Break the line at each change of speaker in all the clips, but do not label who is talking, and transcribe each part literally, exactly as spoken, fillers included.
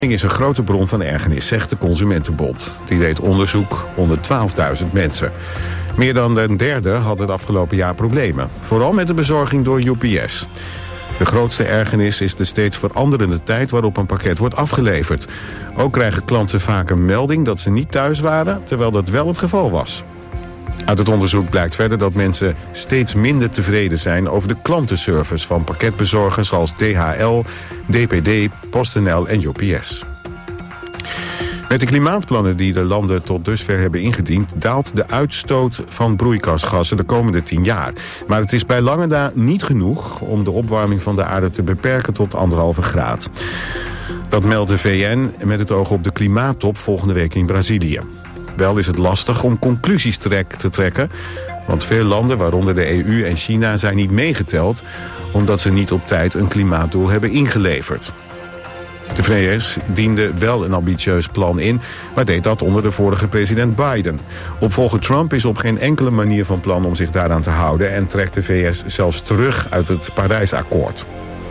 is een grote bron van ergernis, zegt de Consumentenbond. Die deed onderzoek onder twaalfduizend mensen. Meer dan een derde had het afgelopen jaar problemen. Vooral met de bezorging door U P S. De grootste ergernis is de steeds veranderende tijd waarop een pakket wordt afgeleverd. Ook krijgen klanten vaak een melding dat ze niet thuis waren, terwijl dat wel het geval was. Uit het onderzoek blijkt verder dat mensen steeds minder tevreden zijn over de klantenservice van pakketbezorgers als D H L, D P D, PostNL en U P S. Met de klimaatplannen die de landen tot dusver hebben ingediend, daalt de uitstoot van broeikasgassen de komende tien jaar. Maar het is bij lange na niet genoeg om de opwarming van de aarde te beperken tot anderhalve graad. Dat meldt de V N met het oog op de klimaattop volgende week in Brazilië. Wel is het lastig om conclusies te trekken, want veel landen, waaronder de E U en China, zijn niet meegeteld omdat ze niet op tijd een klimaatdoel hebben ingeleverd. De V S diende wel een ambitieus plan in, maar deed dat onder de vorige president Biden. Opvolger Trump is op geen enkele manier van plan om zich daaraan te houden en trekt de V S zelfs terug uit het Parijsakkoord.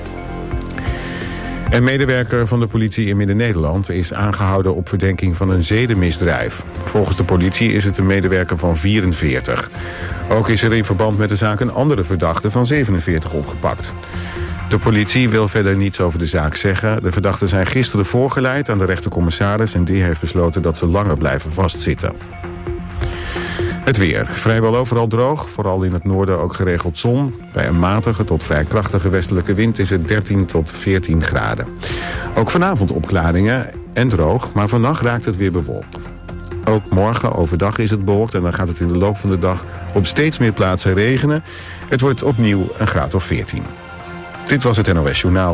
Een medewerker van de politie in Midden-Nederland is aangehouden op verdenking van een zedenmisdrijf. Volgens de politie is het een medewerker van vierenveertig. Ook is er in verband met de zaak een andere verdachte van zevenenveertig opgepakt. De politie wil verder niets over de zaak zeggen. De verdachten zijn gisteren voorgeleid aan de rechtercommissaris en die heeft besloten dat ze langer blijven vastzitten. Het weer. Vrijwel overal droog, vooral in het noorden ook geregeld zon. Bij een matige tot vrij krachtige westelijke wind is het dertien tot veertien graden. Ook vanavond opklaringen en droog, maar vannacht raakt het weer bewolkt. Ook morgen overdag is het bewolkt en dan gaat het in de loop van de dag op steeds meer plaatsen regenen. Het wordt opnieuw een graad of veertien. Dit was het N O S Journaal.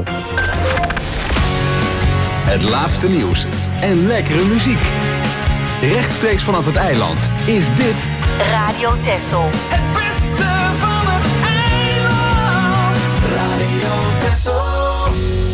Het laatste nieuws en lekkere muziek. Rechtstreeks vanaf het eiland is dit
Radio Texel.
Het beste van het eiland. Radio Texel.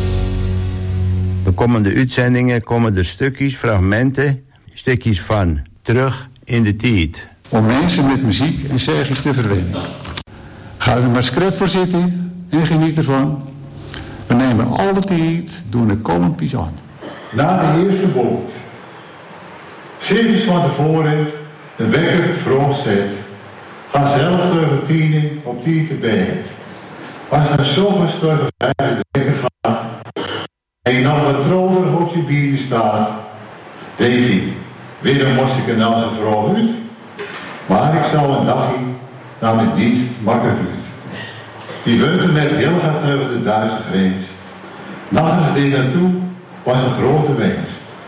De komende uitzendingen komen er stukjes, fragmenten, stukjes van terug in de tijd.
Om mensen met muziek en zegjes te verwennen. Ga er maar scrap voor zitten en geniet ervan. We nemen alle tijd door de kolompjes aan.
Na de eerste bocht. Zeker van tevoren de wekker vroeg zet. Ga zelf de routine op die te bed. Als er s'ochtends door de vijf de wekker gaat en je nog wat troter op je bieren staat, denk je, weer moest ik er nou zo vroeg uit. Maar ik zou een dagje naar mijn dienst wakker uit. Die weunte met heel hard over de Duitse grens. Nachts dit naartoe was een grote wens.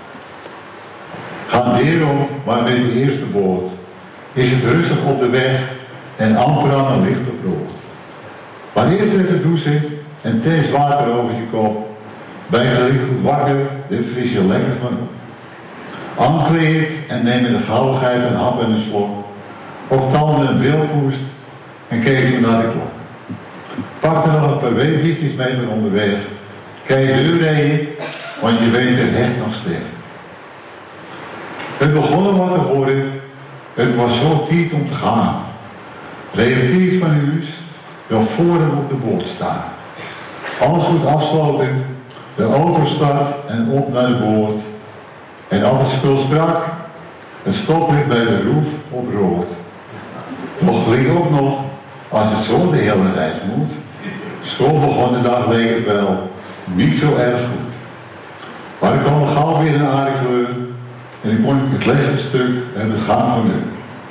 Gaat daarom maar met de eerste boot. Is het rustig op de weg en amper aan een licht op rood. Maar eerst even douchen en thee water over je kop. Bij het licht goed wakker, dit vries je lekker van op. Aankleed en neem met de gauwigheid een hap en een slok. Ook tanden een brilpoest en keek toen naar de klok. Pak er nog een paar weekjes mee van onderweg. Kijk je deur rijden, want je weet het echt nog sterk. Het begon er wat te horen, het was zo tijd om te gaan. Relatief van huis, wil voor hem op de boot staan. Alles goed afsloten, de auto start en op naar de boot. En als het spul sprak, het stoplicht bij de roef op rood. Toch leek ook nog, als het zo de hele reis moet. School begon de dag leek het wel niet zo erg goed. Maar er kwam gauw weer een aardige kleur en ik kon het laatste stuk en het gaan van deur.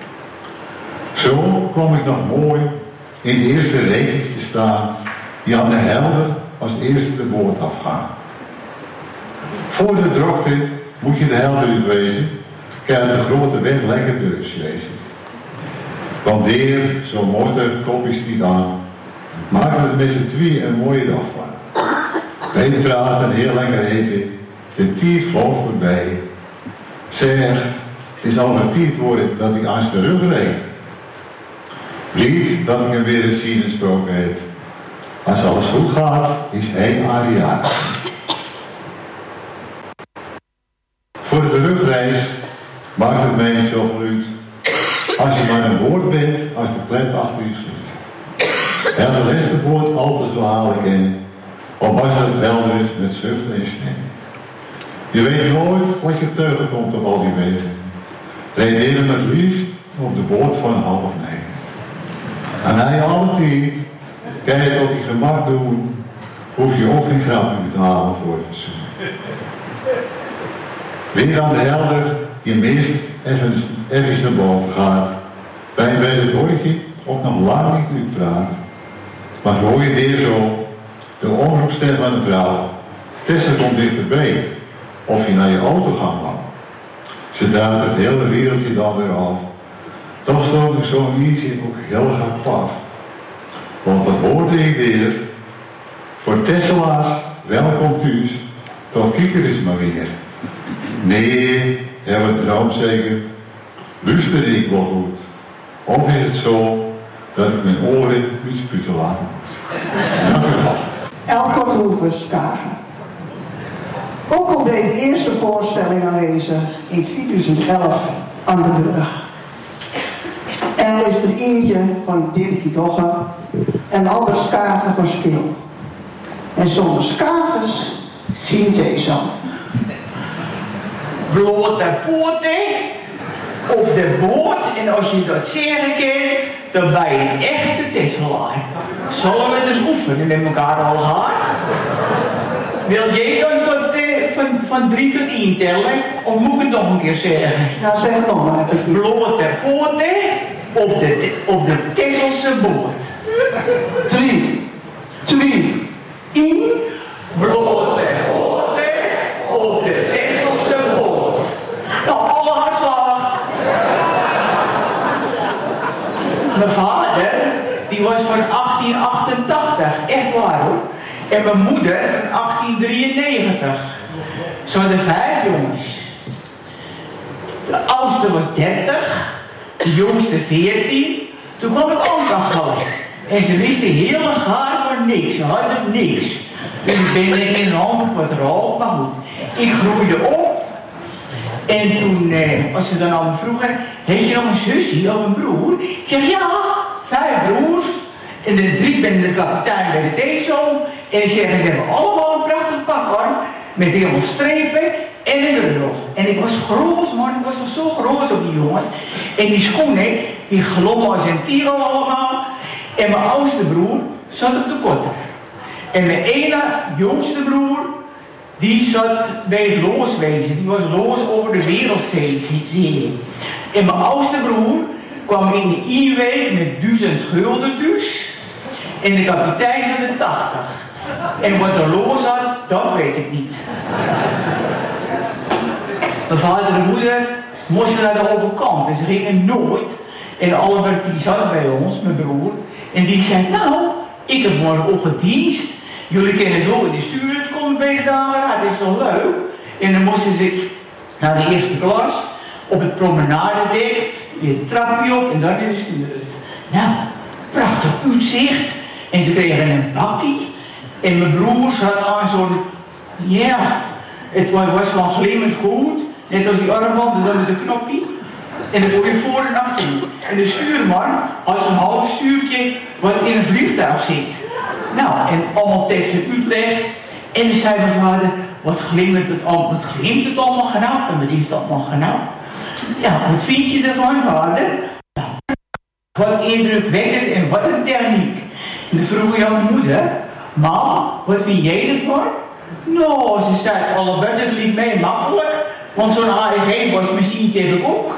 Zo kwam ik nog mooi in de eerste reekjes te staan die aan de helder als eerste de boot afgaan. Voor de drokte moet je de helder uitwezen, kan je de grote weg lekker dus lezen. Want deer, zo mooi tegen kopjes niet aan, maakte het met z'n tweeën een mooie dag van. Wij praten en heel lekker eten, de tijd vloog voorbij. Zeg, het is al een tijd worden dat ik aan de rug reed. Niet dat ik hem weer eens zien gesproken heb. Als alles goed gaat, is hij Aria. Voor de terugreis maakt het mij niet zoveel uit. Als je maar een woord bent, als de klep achter je sluit. En als de rest het woord altijd zo halen kennen, of was dat wel dus met zucht en stem. Je weet nooit wat je tegenkomt op al die wegen. Reed hem het liefst op de boot van half negen. En hij altijd, kan je het op je gemak doen, hoef je ook geen grapje te betalen voor het verzoek. Weer aan de helder, je mist even, even naar boven gaat. Bij, bij het hoortje ook nog lang niet uitpraat. Maar hoor je weer zo, de omroepstem van de vrouw. Tessa komt dichterbij, of je naar je auto gaat gaan. Ze draait het hele wereldje dan weer af. Toch stond ik zo'n easy ook heel graag paf. Want wat hoorde ik weer? Voor Tesselaars, welkom thuis, toch kieker is maar weer. Nee, hebben we droom zeker, luister ik wel goed. Of is het zo dat ik mijn oren uitsputen laten moet? Dank u wel.
Elko Troevers, Kagen. Ook al deed de eerste voorstelling aanwezig in tweeduizend elf aan de Brug. En er is er eentje van Dirkie Dogge en anders Kagen van Skil. En zonder Kagens ging deze.
Blote poten op de boot en als je dat zeggen kan, dan ben je een echte Tesselaar. Zullen we dus oefenen met elkaar al gaan? Wil jij dan tot, uh, van, van drie tot één tellen? Of moet ik het nog een keer zeggen?
Nou, zeg het nog maar even.
Blote poten op de, op de Tesselse boot.
Drie, twee, één.
Blote poten op de Tesselse boot. Nou, alle hartslag. Mijn vader, die was van achttien achtentachtig, echt waar hoor. En mijn moeder van achttien drieënnegentig. Ze hadden vijf jongens. De oudste was dertig, de jongste veertien. Toen kwam ik ook nog gelijk. En ze wisten heel gaar van niks, ze hadden niks. Dus ik ben er in een hand wat rol, maar goed. Ik groeide op. En toen, eh, als ze dan al me vroegen, heb je nog een zusje of een broer? Ik zeg, ja, vijf broers. En de drie ben de kapitein bij de T-zoon. En ik zeg, ze hebben allemaal een prachtig pak hoor. Met helemaal strepen en een rug. En ik was groot man, ik was nog zo groot op die jongens. En die schoenen, die glommen als een tieren allemaal. En mijn oudste broer zat op de kotter. En mijn ene jongste broer, die zat bij het looswezen. Die was los over de wereldzee. En mijn oudste broer kwam in de I-week met duizend gulden dus. En de kapitein zat de tachtig. En wat er los had, dat weet ik niet. Mijn vader en moeder moesten naar de overkant. En ze gingen nooit. En Albert die zat bij ons, mijn broer. En die zei, nou, ik heb morgenochtend dienst. Jullie kennen zo in de stuur, het komt bij de dageraad, dat is toch leuk? En dan moesten ze naar de eerste klas, op het promenadedek, weer het trapje op en dan in de stuur. Nou, prachtig uitzicht. En ze kregen een bakkie. En mijn broer zat aan zo'n, ja, het was van glimmend goed. Net als die armband, dan met een knopje. En dan kon je voor en achter. En de stuurman had zo'n half stuurtje wat in een vliegtuig zit. Nou, en allemaal teksten uitleg. En dan zei mijn vader, wat glimt het allemaal, wat glimt het allemaal gedaan? En wat is het allemaal gedaan? Ja, wat vind je ervan, vader? Nou, wat indrukwekkend en wat een techniek. En dan vroeg je aan mijn moeder, mam, wat vind jij ervan? Nou, ze zei, Albert, het liep mij makkelijk, want zo'n A E G-wasmachientje heb ik ook.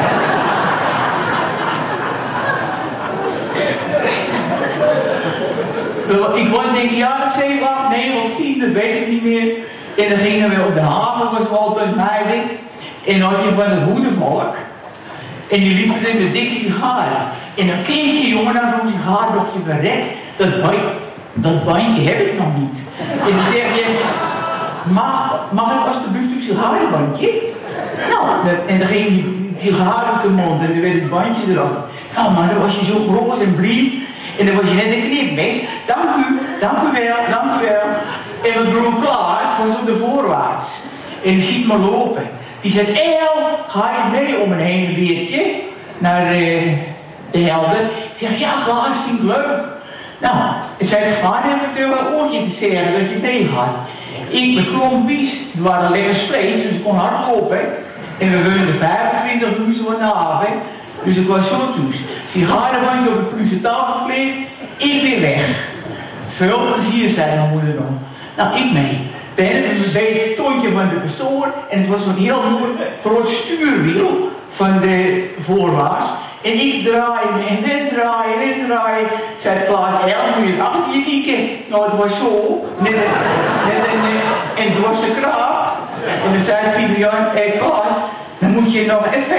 Ik was denk ik een jaar of zeven, acht, negen of tien, dat weet ik niet meer. En dan gingen we op de haven, was Walters Meiding. En dan had je van het hoedenvolk. En die liepen er met dikke sigaren. En dan keek je jongen naar zo'n sigaardokje verrekt. Dat, dat bandje heb ik nog niet. En dan zeg je, mag, mag ik alsjeblieft uw sigarenbandje? Nou, en dan ging die sigaar op de mond en dan werd het bandje eraf. Nou maar dan was je zo groot en blied. En dan was je net een knipmes. Dank u, dank u wel, dank u wel. En mijn broer Klaas was op de voorwaarts. En die ziet me lopen. Die zegt, El, ga je mee om een heen en weertje naar uh, de Helder? Ik zeg, ja Klaas, vind ik leuk. Nou, zei het ga even tegen een oortje te zeggen dat je meegaat. Ik met klompjes, het waren lekker vlees, dus ik kon hard lopen. En we woonden vijfentwintig minuten van de haven. Dus ik was zo thuis. Sigarenbandje op de pluche tafel gekleed, ik weer weg. Veel plezier, zei mijn moeder nog. Nou, ik mee. Ben even bij het toontje van de pastoor en het was zo'n heel mooi groot stuurwiel van de voorwaarts. En ik draaien en net draaien en draaien. Zei Klaas, ja, moet je achter je kijken. Nou, het was zo. Net een, net een, en het was de kraap. En dan zei Pieter Jan, hé hey, Klaas, dan moet je nog even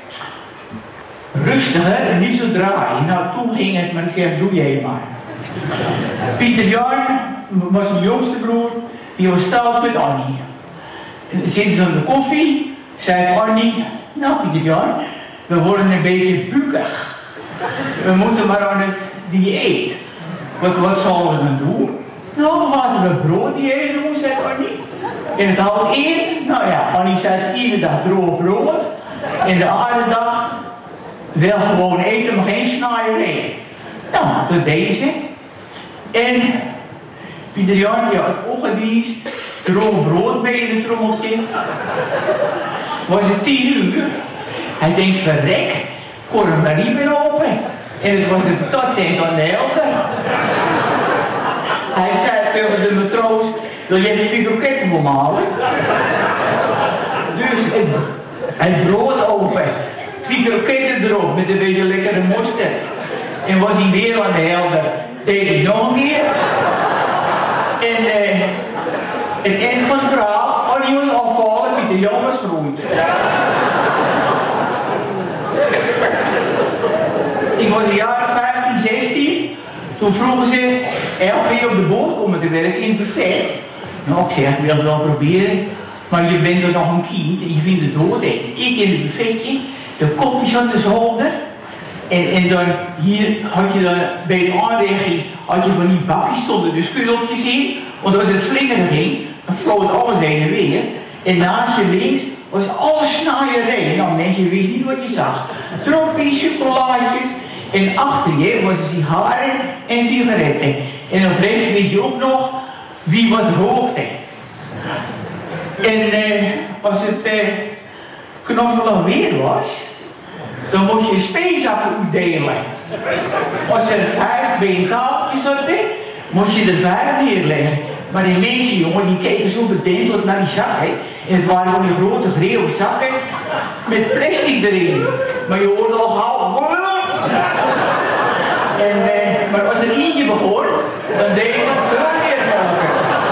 rustiger en niet zo draaien. Nou, toen ging het, maar ik zeg, doe jij maar. Pieter Jan was mijn jongste broer, die was stout met Annie. En dan zitten ze aan de koffie, zei Annie, nou Pieter Jan, we worden een beetje bukig. We moeten maar aan het dieet. Wat, wat zullen we dan doen? Nou, laten we brood dieet doen, zei Annie. En het houdt in, nou ja, Annie zei iedere dag droog brood. En de andere dag wel gewoon eten, maar geen snaaierij. Nou, dat deden ze. En Pieter Jan, die had ochtenddienst, droog brood mee in het trommeltje. Was het tien uur. Hij denkt, verrek, kon hem maar niet meer open. En het was de patattank aan de helder. Hij zei tegen de matroos, wil jij even kroketten voor me halen? Dus het, het brood open, twee kroketten erop met een beetje lekkere mosterd. En was hij weer aan de helder. Deed hij nog een keer. En eh, het eind van het verhaal, Annie was afvallen, Pieter Jan was groeit. Ik was in jaren vijftien, zestien. Toen vroegen ze, elke keer op de boot komen te werken in het buffet. Nou, ik zeg, ik wil het wel proberen. Maar je bent er nog een kind en je vindt het dood. Ik in het buffetje, de kopjes aan de zolder. En, en dan hier had je dan bij de aanrechting, had je van die bakjes stonden dus kulopjes in. Want als het slingeren ging, dan vloot alles heen en weer. En naast je links was alles snaaierij. Nou mensen, je wist niet wat je zag. Droppies, chocolaatjes. En achter je was er sigaren en sigaretten. En op deze weet je ook nog wie wat rookte. En eh, als het eh, knoffelig weer was, dan moest je speezakken uitdelen. Als er vijf beenkaveltjes hadden, moest je er vijf neerleggen. Maar die mensen, jongen, die keken zo bedenkelijk naar die zakken. En het waren gewoon die grote greeuwe zakken met plastic erin. Maar je hoorde al gauw. En, eh, maar als er eentje begon, dan deed je nog veel meer volken.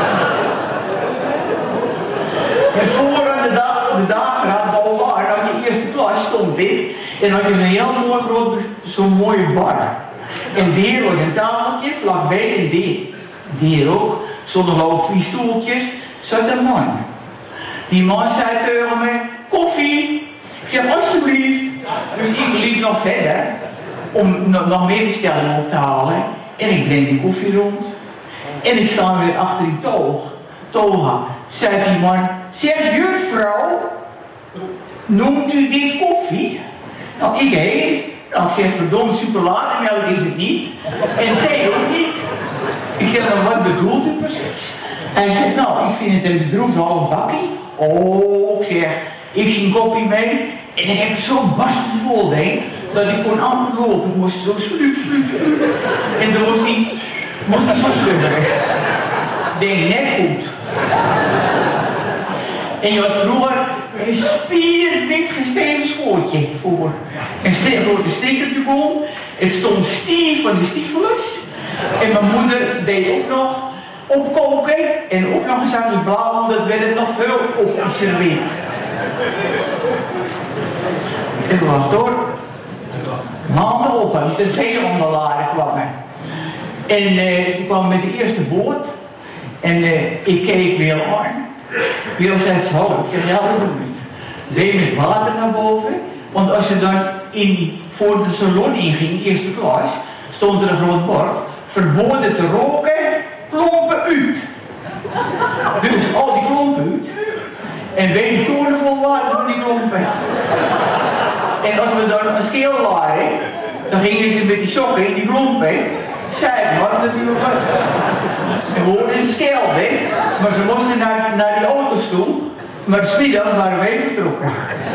En voor aan de, dag, de dagen had bovenaan, had je eerste klas, stond ik. En dan had je zo'n heel mooi groot, zo'n mooie bar. En daar was een tafeltje vlakbij en die, die ook. Stonden er ook twee stoeltjes, zat een man. Die man zei tegen me, koffie. Ik zeg, alsjeblieft. Dus ik liep nog verder om nog meer bestellingen op te halen. En ik breng die koffie rond. En ik sta weer achter die toog. Toga. Zei die man, zeg juffrouw, noemt u dit koffie? Nou, ik heen. Nou, ik zeg, verdomd, chocolademelk is het niet. En thee ook niet. Ik zeg, nou, wat bedoelt u precies? Hij zegt, nou, ik vind het een bedroefd half bakkie. Oh, ik zeg, ik zie een kopje mee. En ik heb het zo barstend vol, denk dat ik kon amper lopen. Ik moest zo sluip, sluip, sluip. En dan moest hij, moest hij zo schudden. Denk, net goed. En je had vroeger een spierwit gesteven schootje voor. Een grote stickertje om. Het stond stief van de stiefelers. En mijn moeder deed ook nog opkoken. En ook nog eens aan die blauw, want dat werd er nog veel opgeserveerd. En was door. Maandagochtend, de veeonderlaren kwamen. En uh, ik kwam met de eerste boot. En uh, ik keek weer aan. Weer zei het zo. Ik zeg, ja, wat doe je het? Deed met water naar boven. Want als je dan in, voor de salon inging, eerste klas, stond er een groot bord. Verboden te roken, klompen uit. Dus al die klompen uit. En weet je toren vol water van die klompen. En als we dan een scheel waren, dan gingen ze met die sokken in die klompen Zij had natuurlijk. Ze hoorden een scheld, hè. Maar ze moesten naar, naar die auto's toe. Maar 's middags waren we even vertrokken.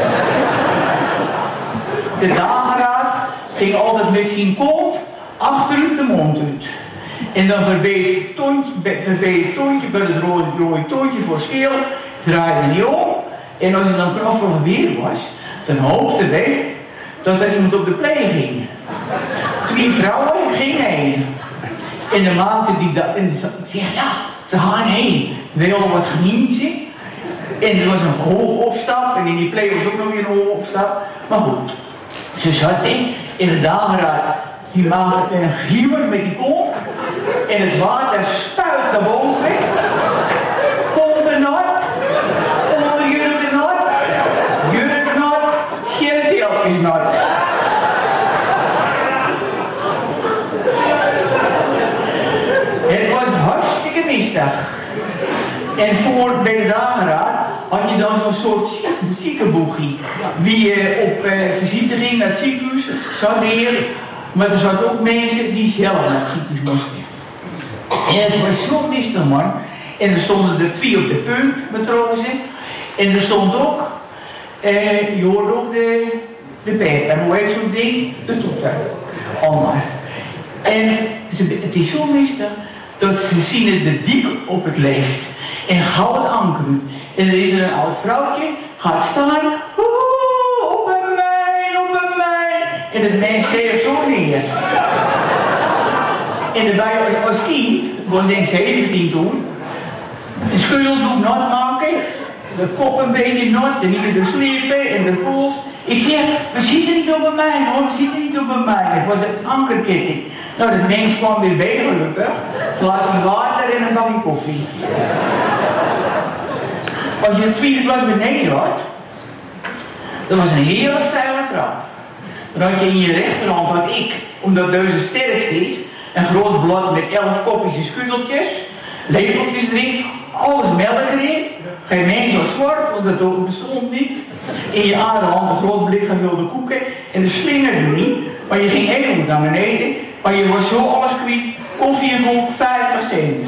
De dageraad ging altijd met zijn kont achteruit de mond uit. En dan verbeet het toontje, verbeet het toontje bij het rode, rode toontje voor scheel, draaide niet om. En als het dan knuffelig weer was, dan hoopten wij dat er iemand op de pleeg ging. Twee vrouwen gingen heen. En dan maakte die dat. En ik zeg, ja, ze gaan heen. Wij hadden wat geniezen. En er was een hoge opstap. En in die pleeg was ook nog weer een hoge opstap. Maar goed, ze zat in, in de dageraad. Die maakte een gieber met die kont. En het water spuit naar boven. Komt er nat. Onder jurk nat. Jurk nat. Sjeltjelk is nat. Het was hartstikke mistig. En voor bij de dageraad had je dan zo'n soort ziekenboegie. Wie je op uh, visite ging naar het ziekenhuis, zat er. Maar er zaten ook mensen die zelf naar het ziekenhuis moesten. En het was zo mistig, man. En er stonden er twee op de punt, matrozen. En er stond ook, uh, je hoorde ook de, de pijp. En hoe heet zo'n ding? De toeter. Allemaal. En ze, het is zo mistig dat ze zien de dik op het leest. En gauw het ankeren. En er is er een oud vrouwtje, gaat staan. Oeh, op bij mij, op bij mij. En het mens zeer zo neer. En daarbij als, als kind, was denk ik zeventien toen, een scheudeldoek nat maken, de kop een beetje nat, en hier de slepen en de pols. Ik zeg, we zitten niet op bij mij hoor, we zitten niet op bij mij. Het was een ankerketting. Nou, dat mens kwam weer bij gelukkig. Glas met water en een bakje koffie. Als je een tweede glas beneden had, dat was een hele steile trap. Dan had je in je rechterhand, had ik, omdat deze het sterkst is, een groot blad met elf kopjes en schuddeltjes, lepeltjes erin, alles melk erin. Geen mens was zwart, want dat bestond niet. In je aderhand een groot blik gevulde koeken en de slinger er niet. Maar je ging even naar beneden, maar je was zo alles kwijt. Koffie en koek, vijftig cent.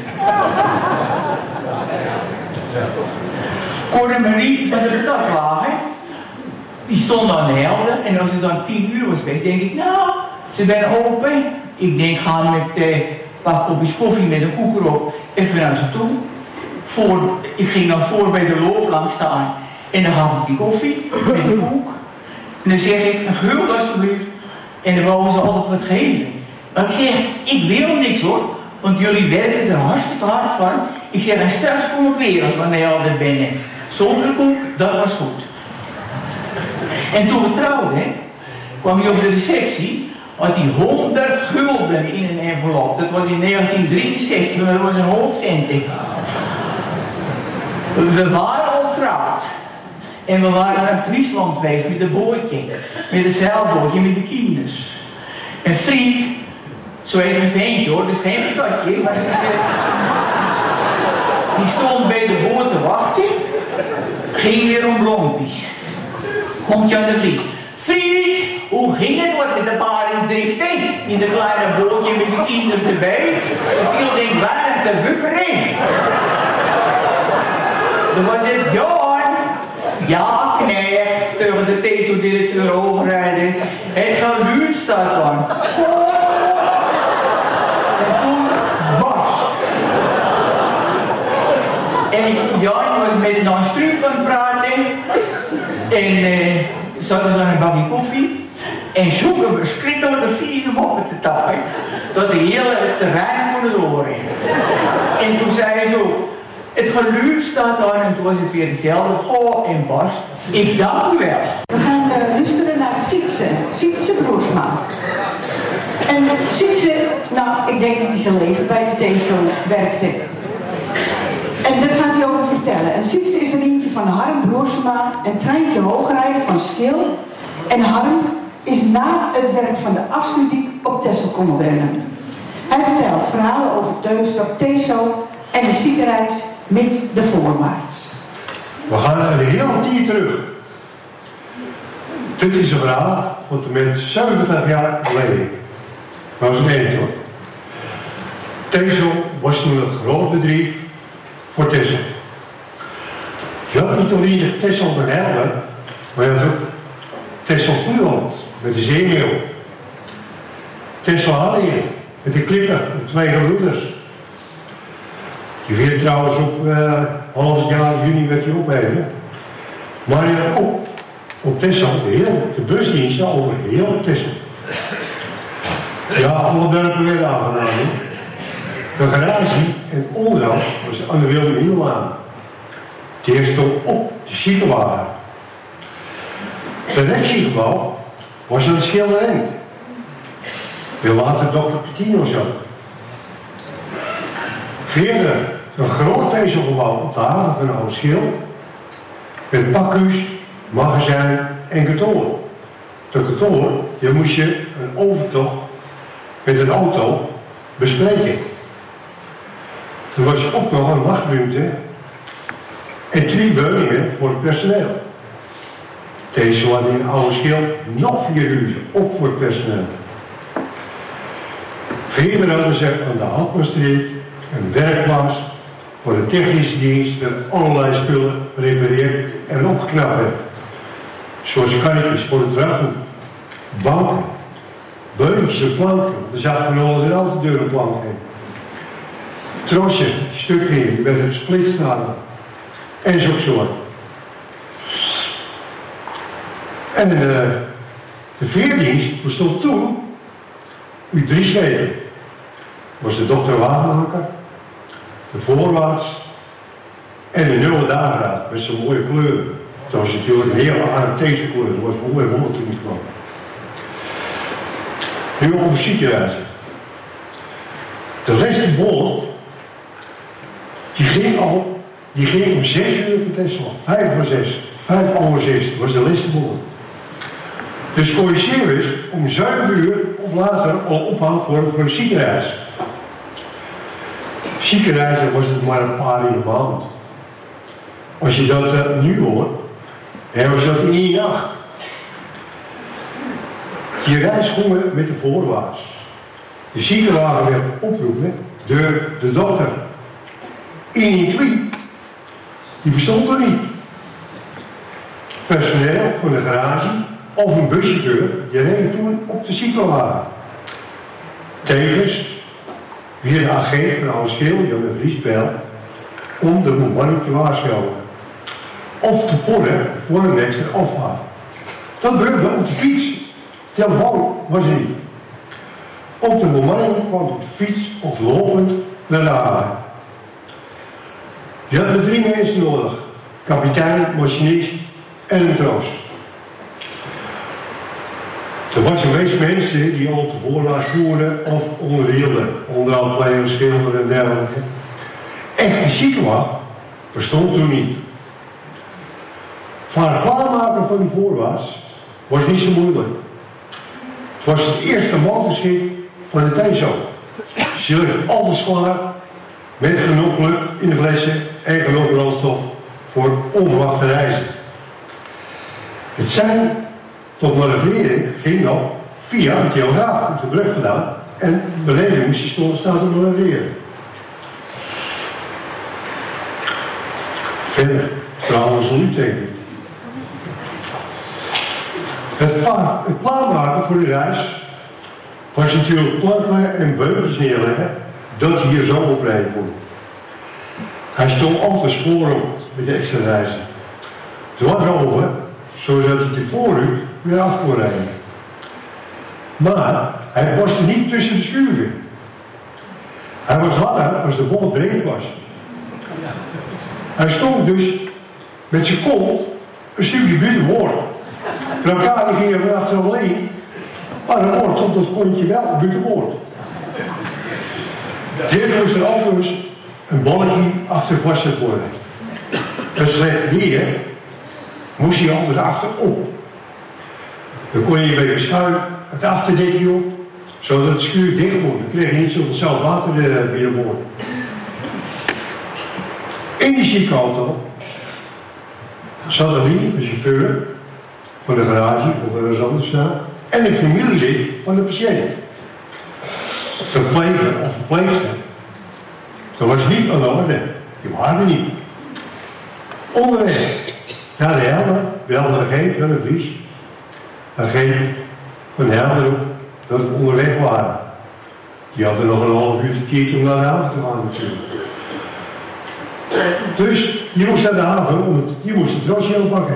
Cor en Marie van de patatwagen, die stonden aan de helder. En als het dan tien uur was geweest, denk ik, nou, ze zijn open. Ik denk, ga met eh, een paar kopjes koffie met een koek erop even naar ze toe. Voor, ik ging dan voor bij de looplang staan. En dan gaf ik die koffie met een koek. En dan zeg ik, een gul alsjeblieft. En dan wouden ze altijd wat geven. Maar ik zeg, ik wil niks hoor. Want jullie werken er hartstikke hard van. Ik zeg, en straks kom ik weer als wanneer al er binnen. Zonder koek, dat was goed. En toen we trouwden, kwam hij op de receptie. Had hij honderd gulden in een envelop. Dat was in negentien drieënzestig, maar dat was een hoop centen. We waren al trouwd. En we waren naar Friesland geweest met een bootje. Met het zeilbootje, met de kinders. En Fried, zo heet mijn ventje hoor, dat is geen patatje, maar dat is weer... Die stond bij de boot te wachten. Ging weer om blompies. Komt je aan de Fried. Fried, hoe ging het wat met de paringsdrift in de kleine bootje met de kinders erbij? Er viel denk ik weinig te bukken in. Dan was het Johan. Ja, knecht, tegen de T S O-directeur overrijden. Het geluid staat dan. En toen barst. En Jan was met Nan Struik aan het praten. En uh, zaten ze aan een bakje koffie. En zoeken verschrikkelijke vieze moppen te tappen. Dat de hele terrein kon horen. En toen zei hij zo. Het geluid staat aan en toen was het weer hetzelfde. Goh en barst. Ik dank u wel.
We gaan uh, luisteren naar Sietse. Sietse Broersma. En Sietse, nou, ik denk dat hij zijn leven bij de T S O werkte. En dat gaat hij over vertellen. En Sietse is een eentje van Harm Broersma en Treintje Hoogrijden van Skil. En Harm is na het werk van de afstudie op Texel komen brengen. Hij vertelt verhalen over T S O en de ziekenreis met de voorwaarts.
We gaan een hele tijd terug. Dit is een verhaal van tenminste zeventig jaar geleden. Dat was een eentje hoor. Texel was toen een groot bedrijf voor Texel. Je had niet alleen Texel van Helder, maar je had ook Texel Vlieland met de zeemeel. Texel Hallien met de klippen, de twee gebroeders. Die weer trouwens op uh, half jaar juni werd hij opgeheven. Maar je had ook op Texel de, heel, de busdiensten over heel Texel. Ja, alle dorpen werden aangenomen. De garage en onderhoud was aan de Wilde Middellaan. Die eerst stond op de ziekenwagen. Het rechtsgebouw was aan de schilderij. Weer later dokter Petino zat. Verder een groot tezelgebouw op de haven van Oude Schil. Met pakhuis, magazijn en kantoor. De kantoor, daar moest je een overtocht met een auto bespreken. Er was ook nog een wachtruimte en twee woningen voor het personeel. Deze hadden in Oude Schil nog vier huizen, ook voor het personeel. Verder hadden ze aan de Haltmanstreet een werkplaats voor de technische dienst met allerlei spullen repareerd en opgeknapt werd. Zoals karretjes voor het vrachtgoed, banken, beugels en planken, er zaten van alles en altijd deurenplanken in. Trossen, stukken, die werden gesplitst hadden. En zo soort. En uh, de veerdienst bestond toen uit drie schepen. Was de dokter Wagenmaker, de voorwaarts en de nulde dageraad met zijn mooie kleuren. Dat was natuurlijk een hele Arabische kleur, dat was mooi mooi toen het kwam. Nu over ziekenhuizen. De Lesterboord, die ging al, die ging om zes uur voor Texel, vijf voor zes, vijf over zes, was de Lesterboord. Dus kon je serieus om zeven uur of later al ophaal voor, voor een ziekenhuis. Ziekenhuizen was het maar een paar in de maand. Als je dat uh, nu hoort, dan was dat in één nacht. Je reis ging met de voorwaarts. De ziekenwagen werd oproepen door de dokter. één twee, die bestond er niet. Personeel voor de garage of een buschauffeur, die reed toen op de ziekenwagen. Tevens weer de agent van Oude Schil, Jan de Vriespel, om de bemanning te waarschuwen. Of te porren voor een extra afvaart. Dat gebeurde op de fiets. Telefoon was er niet. Op de bemanning kwam op de fiets of lopend naar de haven. Je had maar drie mensen nodig. Kapitein, machinist en een troost. Er waren meest mensen die al op de voorwaarts voerden of onderhielden. Onderaan pleien, schilderen en dergelijke. Echte ziekenwacht bestond toen niet. Van het klaarmaken van die voorwaarts was niet zo moeilijk. Het was het eerste motorschip van de Tezo. Ze liggen alles klaar, met genoeg lucht in de flessen en genoeg brandstof voor onverwachte reizen. Het zijn tot manoeuvrering ging nog via een telegraaf op de brug vandaan en beneden moest je stonden staan te manoeuvreren. Verder, trouwens nu tegen. Het, het klaarmaken voor de reis was natuurlijk planken en beugels neerleggen dat hij hier zo oprijden kon. Hij stond altijd voorop met de extra reizen. Dwarsоver, zodat hij de voorruit weer af kon rijden. Maar hij paste niet tussen de schuiven. Hij was langer als de bol breed was. Hij stond dus met zijn kont een stukje buiten boord. De elkaar gingen vanaf zo alleen, maar de boord stond dat kontje wel buiten boord. Dit moest er altijd een bolletje achter vastgezet worden. Een slecht weer moest hij altijd achterop. Dan kon je bij de schuim het achterdekje op, zodat het schuur dicht wordt. Dan kreeg je niet zoveel zelf water binnenboord. In die ziekenauto zat er niet een chauffeur van de garage of ergens anders staan en een familielid van de patiënt. Verpleger of verpleegster Dat was niet aan de orde. Die waren er niet. Onderweg naar de helder belde er geen van de Vries. Er geen van de helder op dat we onderweg waren. Die hadden nog een half uur de tijd om naar de haven te gaan natuurlijk. Dus die moest naar de haven, want die moest het trosje oppakken.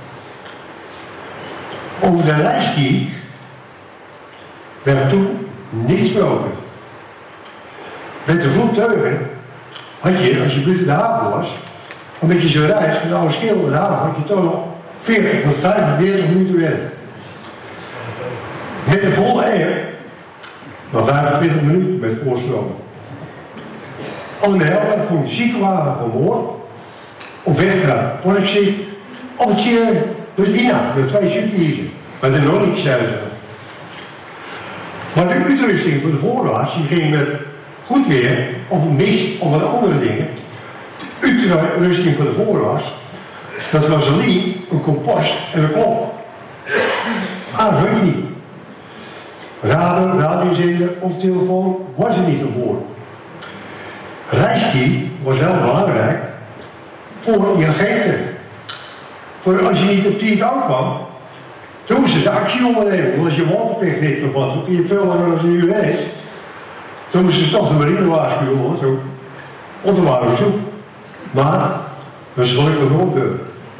Over de reistijd werd toen niet gesproken. Met de vliegtuigen had je, als je buiten de haven was, een beetje zo'n reis van de oude schil naar de haven, had je toch nog veertig tot vijfenveertig minuten werk. Met de volle eer, maar vijfentwintig minuten met voorstroom. Al in de helder kon ziekenwagen van Moor op weg naar Porkzicht of het zeer door het Wiener, door twee ziekenhuizen, bij de Nonix zijn ze. Maar de uitrusting voor de voorwaarts, die ging met goed weer, of een mis, of wat andere dingen. Uitrusting voor de voorwaarts, dat was alleen een kompas en een klok. Ah, dat weet je niet. Radar, radiozender of telefoon was er niet aan boord. Reistijd was wel belangrijk voor je agenten. Voor als je niet op tijd aankwam, toen moest ze de actie ondernemen. Want als je waterpech niet of wat, dan kun je veel langer dan een uur weg. Toen moesten ze toch de marine waarschuwen, hoor. Zo. Want dan waren we zoek. Maar, dat is gelukkig nog gebeurd.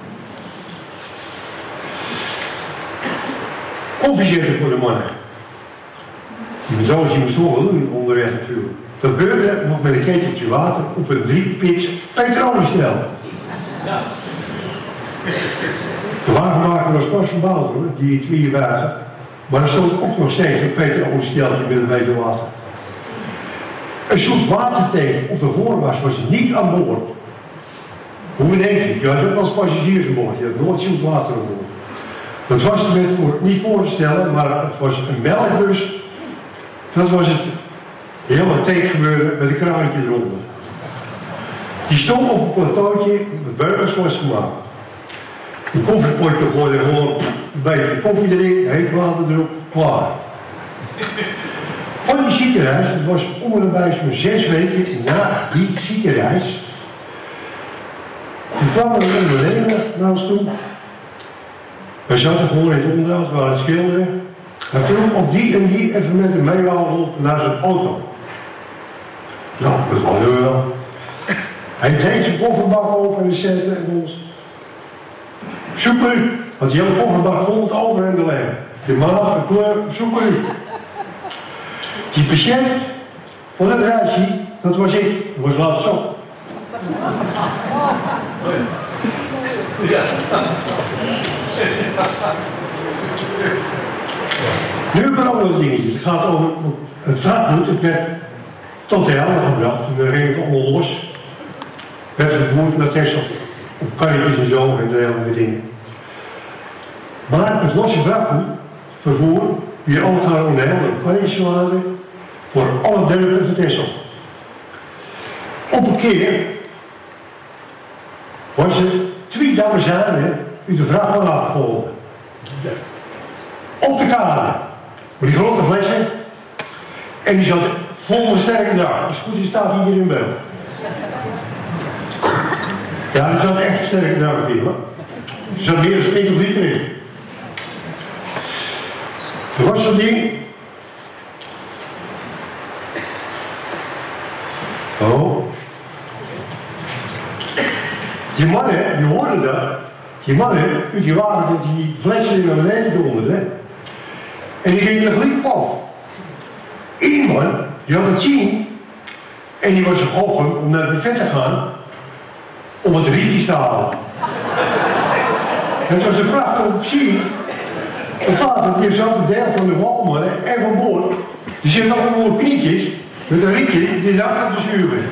Officiëren voor de mannen. Die bedrijven die moesten toch wel doen onderweg natuurlijk. Dat gebeurde nog met een keteltje water op een drie-pits petroliestel. Ja. De wagenmaker was pas verbouwd hoor, die tweeënvijftig. Maar er stond ook nog steeds een petroliesteltje met een meter water. Een soort watertank op de voorwas was niet aan boord. Hoe denk je? Je had ook als passagiers aan boord, je had nooit zoet water aan boord. Dat was er met voor, niet voor te stellen, maar het was een melkbus. Dat was het hele tank gebeuren met een kraantje eronder. Die stond op een plateautje, met burgers was gemaakt. Een koffiepotje gooide gewoon een beetje koffie erin, heet water erop, klaar. Van die ziekenreis, het was om en bij zo'n zes weken na die ziekenreis. Toen kwam er een ondernemer naar ons toe. We zaten gewoon in het onderhoud, we waren het schilderen. Hij vroeg of die en die even met hem mee wilden lopen naar zijn auto. Nou, dat hadden we wel. Hij deed zijn kofferbak open en zette en ons. Zoek u, want die hele kofferbak vol met over hem te leggen. De maat, de kleur, zoek u. Die patiënt van het reisje, dat was ik. Dat was laatst op. Nu een ander dingetje. Het gaat over het vrachtgoed. Het werd tot de helft gebracht. En dan ging het allemaal los. Werd vervoerd naar Texel. Op karretjes en zo en dergelijke dingen. Maar het losse vrachtgoed vervoer weer allemaal om de helft op karretjes laden voor alle deuren van Texel. Op een keer was er twee damezanen uit de vrachtwagen afgevallen. Op de kade. Maar die grote flessen. En die zat vol met sterke drank. Als het goed is staat hij hier in beeld. Ja, er zat echt sterke drank in hoor. Er zat meer dan twintig liter in. Er was zo'n ding. Oh. Die mannen, die hoorden dat. Die mannen uit die wagen dat die flessen naar beneden donderden. En die gingen er gelijk af. Eén man, die had het zien. En die was geholpen om naar het buffet te gaan. Om het rietjes te halen. Het was een prachtig zien. Het vader, die zat een deel van de walman en van boord. Die zit allemaal op knietjes. Met een rietje, die zat op de zuren.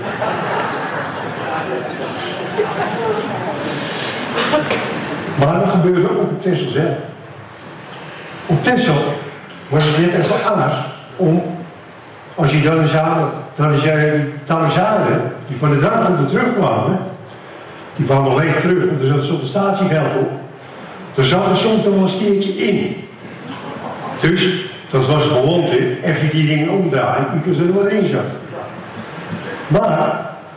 Maar dat gebeurde ook op Texel zelf. Op Texel was het net even anders om, als je dan zaten, dan is jij die Talisanen, die van de drank terugkwamen, die kwamen leeg terug, want er zat zo'n statiegeld op. Er zat er soms nog wel een steertje in. Dus dat was gewoonte, even die dingen omdraaien, toen ze er wat in zat. Maar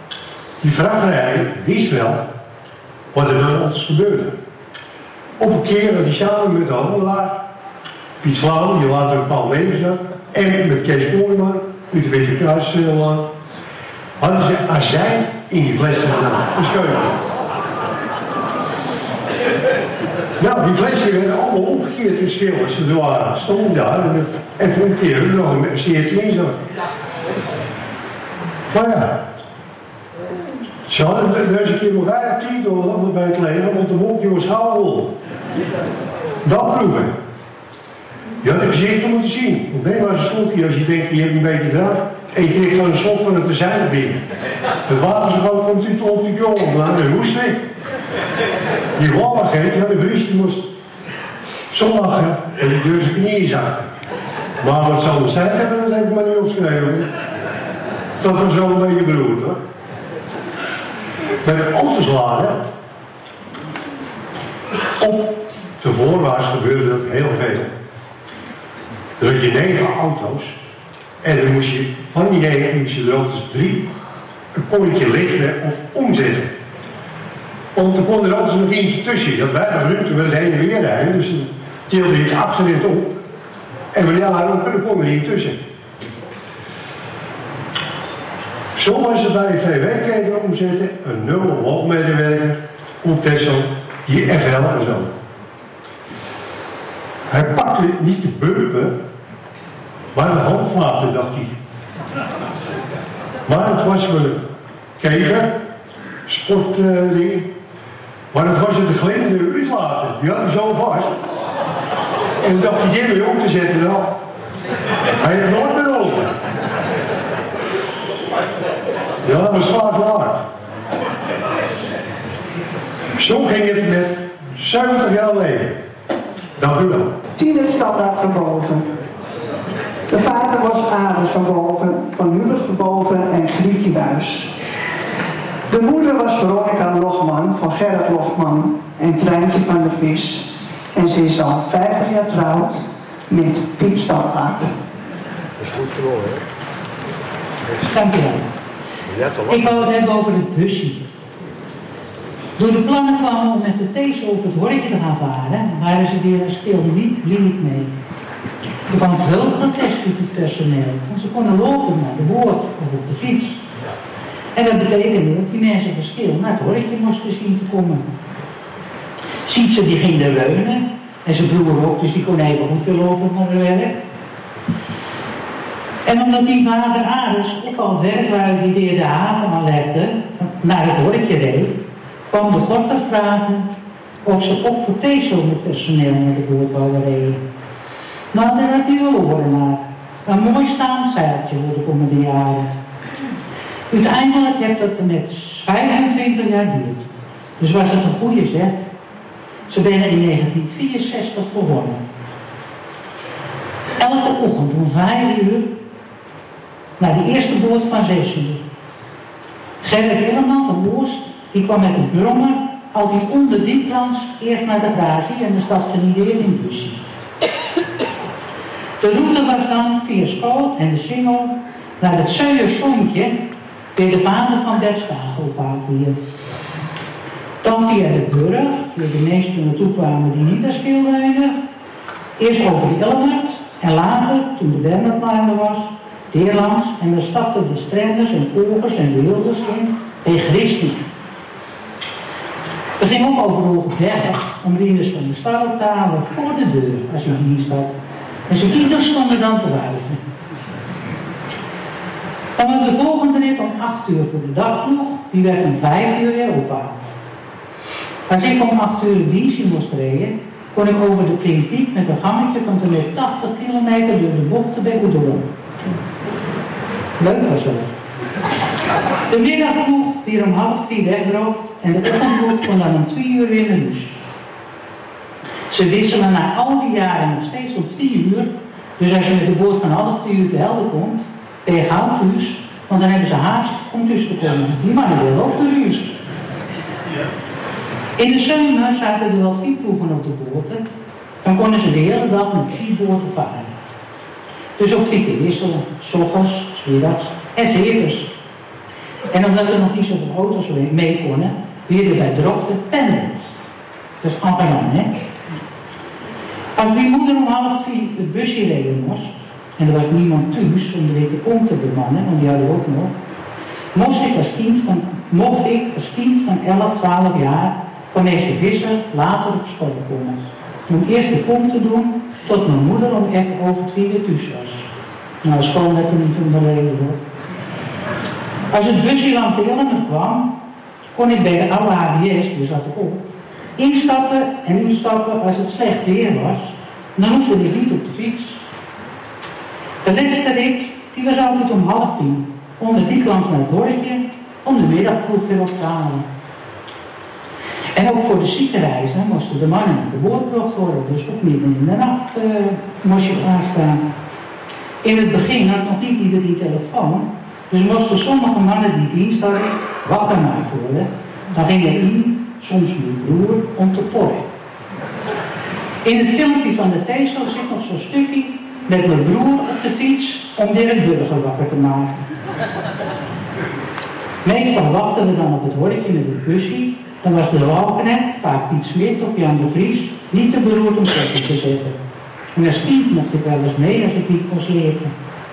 Die vrachtrijder wist wel wat er dan ons gebeurde. Op een keer dat hij samen met de handelaar, Piet Vlaam, die later een Paul Levens had, en met Kees Kooijman, uit de Witte Kruislaan, hadden ze azijn in die flessen gedaan, een scheuvel. Nou, die flessen werden allemaal omgekeerd in schilders. Ze waren stonden daar en even een keer nog een seertje in zat. Maar ja, ze hadden er eens een keer nog eigenlijk tien dollar bij het leger, want de wolk jongens schouwel. Dat proeven. Je had de gezichten moeten zien. Want neem maar eens een slokje als je denkt, je hebt een beetje draag. En je kreeg gewoon een slok van het azijn naar binnen. Het water gewoon komt u op de jongen, maar de hoest weg. Die walligheid, ja, de Vries die moest zo lachen en die deur zijn knieën zakken. Maar wat zal er zijn hebben, dat heb ik maar niet opgeschreven. Dat was zo een beetje beroerd hoor. Met de auto's laden, op de voorwaarts gebeurde dat heel veel. Dan had je negen auto's en dan moest je van die negen moest je er ook dus drie een kolletje lichten of omzetten. Want er kon er altijd nog eentje tussen. Dat wij nog ruimte met het heen en weer rijden, dus dan tilde je het achterin op. En we ja, dan kon er niet tussen. Zo was het bij V W-kever omzetten, een nul watt medewerker op Texel, die F L en zo. Hij pakte niet de bumpen, maar de handvaten, dacht hij. Maar het was voor de kever, sportding, uh, maar het was het de glimmende uitlaten, die had hij zo vast. En dan dacht hij dit weer om te zetten, nou, hij heeft nooit meer open. Ja, dat was zwaar waard. Zo ging het met zeventig jaar leven. Dank u wel.
Tien standaard van boven. De vader was Aris van boven, van Hubert van boven en Grietje Buis. De moeder was Veronica Logman van Gerrit Logman en Treintje van der Vis. En ze is al vijftig jaar trouwd met Piet Standaard.
Dat is goed geworden, hè?
Dank u wel. Ik wou het hebben over het busje. Door de plannen kwamen om met de Teesel op het horretje te gaan varen, waren ze weer als niet niet mee. Er kwam veel protest uit het personeel, want ze konden lopen naar de boord of op de fiets. En dat betekende dat die mensen verschil naar het horretje moesten zien te komen. Sietse die ging er leunen, en zijn broer ook, dus die kon even goed weer lopen naar de werk. En omdat die vader Aris ook al werklui die weer de haven aanlegde, naar het horretje reed, kwam de Gorter vragen of ze ook voor Teesel met personeel naar de boord wilden rijden. Nou, daar had hij wel horen naar. Een mooi staand zeiltje voor de komende jaren. Uiteindelijk heeft dat er met vijfentwintig jaar duurt. Dus was het een goede zet. Ze zijn in negentien vierenzestig begonnen. Elke ochtend om vijf uur naar de eerste boot van zes uur. Gerrit Helleman van Oost, die kwam met een brommer, altijd onder Dieplands, eerst naar de garage en dan stapte niet weer in de busje. De route was dan via School en de Singel naar het Zeuersontje, bij de vader van Bert Stagen op Waterwier. Dan via de Burg, waar de meesten naartoe kwamen die niet als Schilderijden. Eerst over de Elmert en later, toen de Bernhardlaan er was, Deerlands en dan stapten de Strenders en Vogels en Wilders in bij Grisnik. We gingen ook over Hoge Berg om rieders van de stad op te halen voor de deur als je die niet had. En zijn kinderen stonden dan te wuiven. Dan was de volgende rit om acht uur voor de dagploeg, die werd om vijf uur weer opgehaald. Als ik om acht uur de dienstje moest rijden, kon ik over de Prinsdiep met een gangetje van te meer tachtig kilometer door de bochten bij Oedelom. Leuk was dat. De middagploeg weer om half drie wegdroogt en de ochtendploeg kon dan om twee uur weer naar huis. Ze wisselen na al die jaren nog steeds om twee uur, dus als je met de boot van half twee uur te Helder komt, ben je gauw thuis, want dan hebben ze haast om thuis te komen. Die mannen willen ook de huis. In de zomer zaten er wel twee ploegen op de boten, dan konden ze de hele dag met drie boten varen. Dus ook twee keer wisselen, 's ochtends, 's middags en 's avonds. En omdat er nog niet zoveel auto's mee konden, werden wij drokte pendeld. Dat is af en aan, hè. Als mijn moeder om half vier het busje reden moest, en er was niemand thuis om de witte kom te bemannen, want die hadden we ook nog, mocht ik als kind van, mocht ik als kind van elf, twaalf jaar van meester Visser later op school komen. Om eerst de kom te doen, tot mijn moeder om even over twee weer thuis was. Nou, school heb ik niet onderleden hoor. Als het busje langs de Elmer kwam, kon ik bij de oude H B S, die zat ik op, instappen en uitstappen als het slecht weer was. Dan hoefde ik niet op de fiets. De laatste rit, die was altijd om half tien. Onderdiek langs naar het dorpje, om de middagproef weer op te halen. En ook voor de ziekenreizen moesten de mannen naar de boord gebracht worden, dus ook midden in de nacht uh, moest je aanstaan. In het begin had nog niet iedereen telefoon, dus moesten sommige mannen die dienst hadden wakker gemaakt worden. Dan ging er in, soms mijn broer, om te porren. In het filmpje van de Teesel zit nog zo'n stukje met mijn broer op de fiets om Dirk Burger wakker te maken. Meestal wachten we dan op het horkje met het busje. Dan was de walknecht, vaak Piet Smit of Jan de Vries, niet te beroerd om koffie te zetten. En als kind mocht ik wel eens mee als ik niet kon slepen.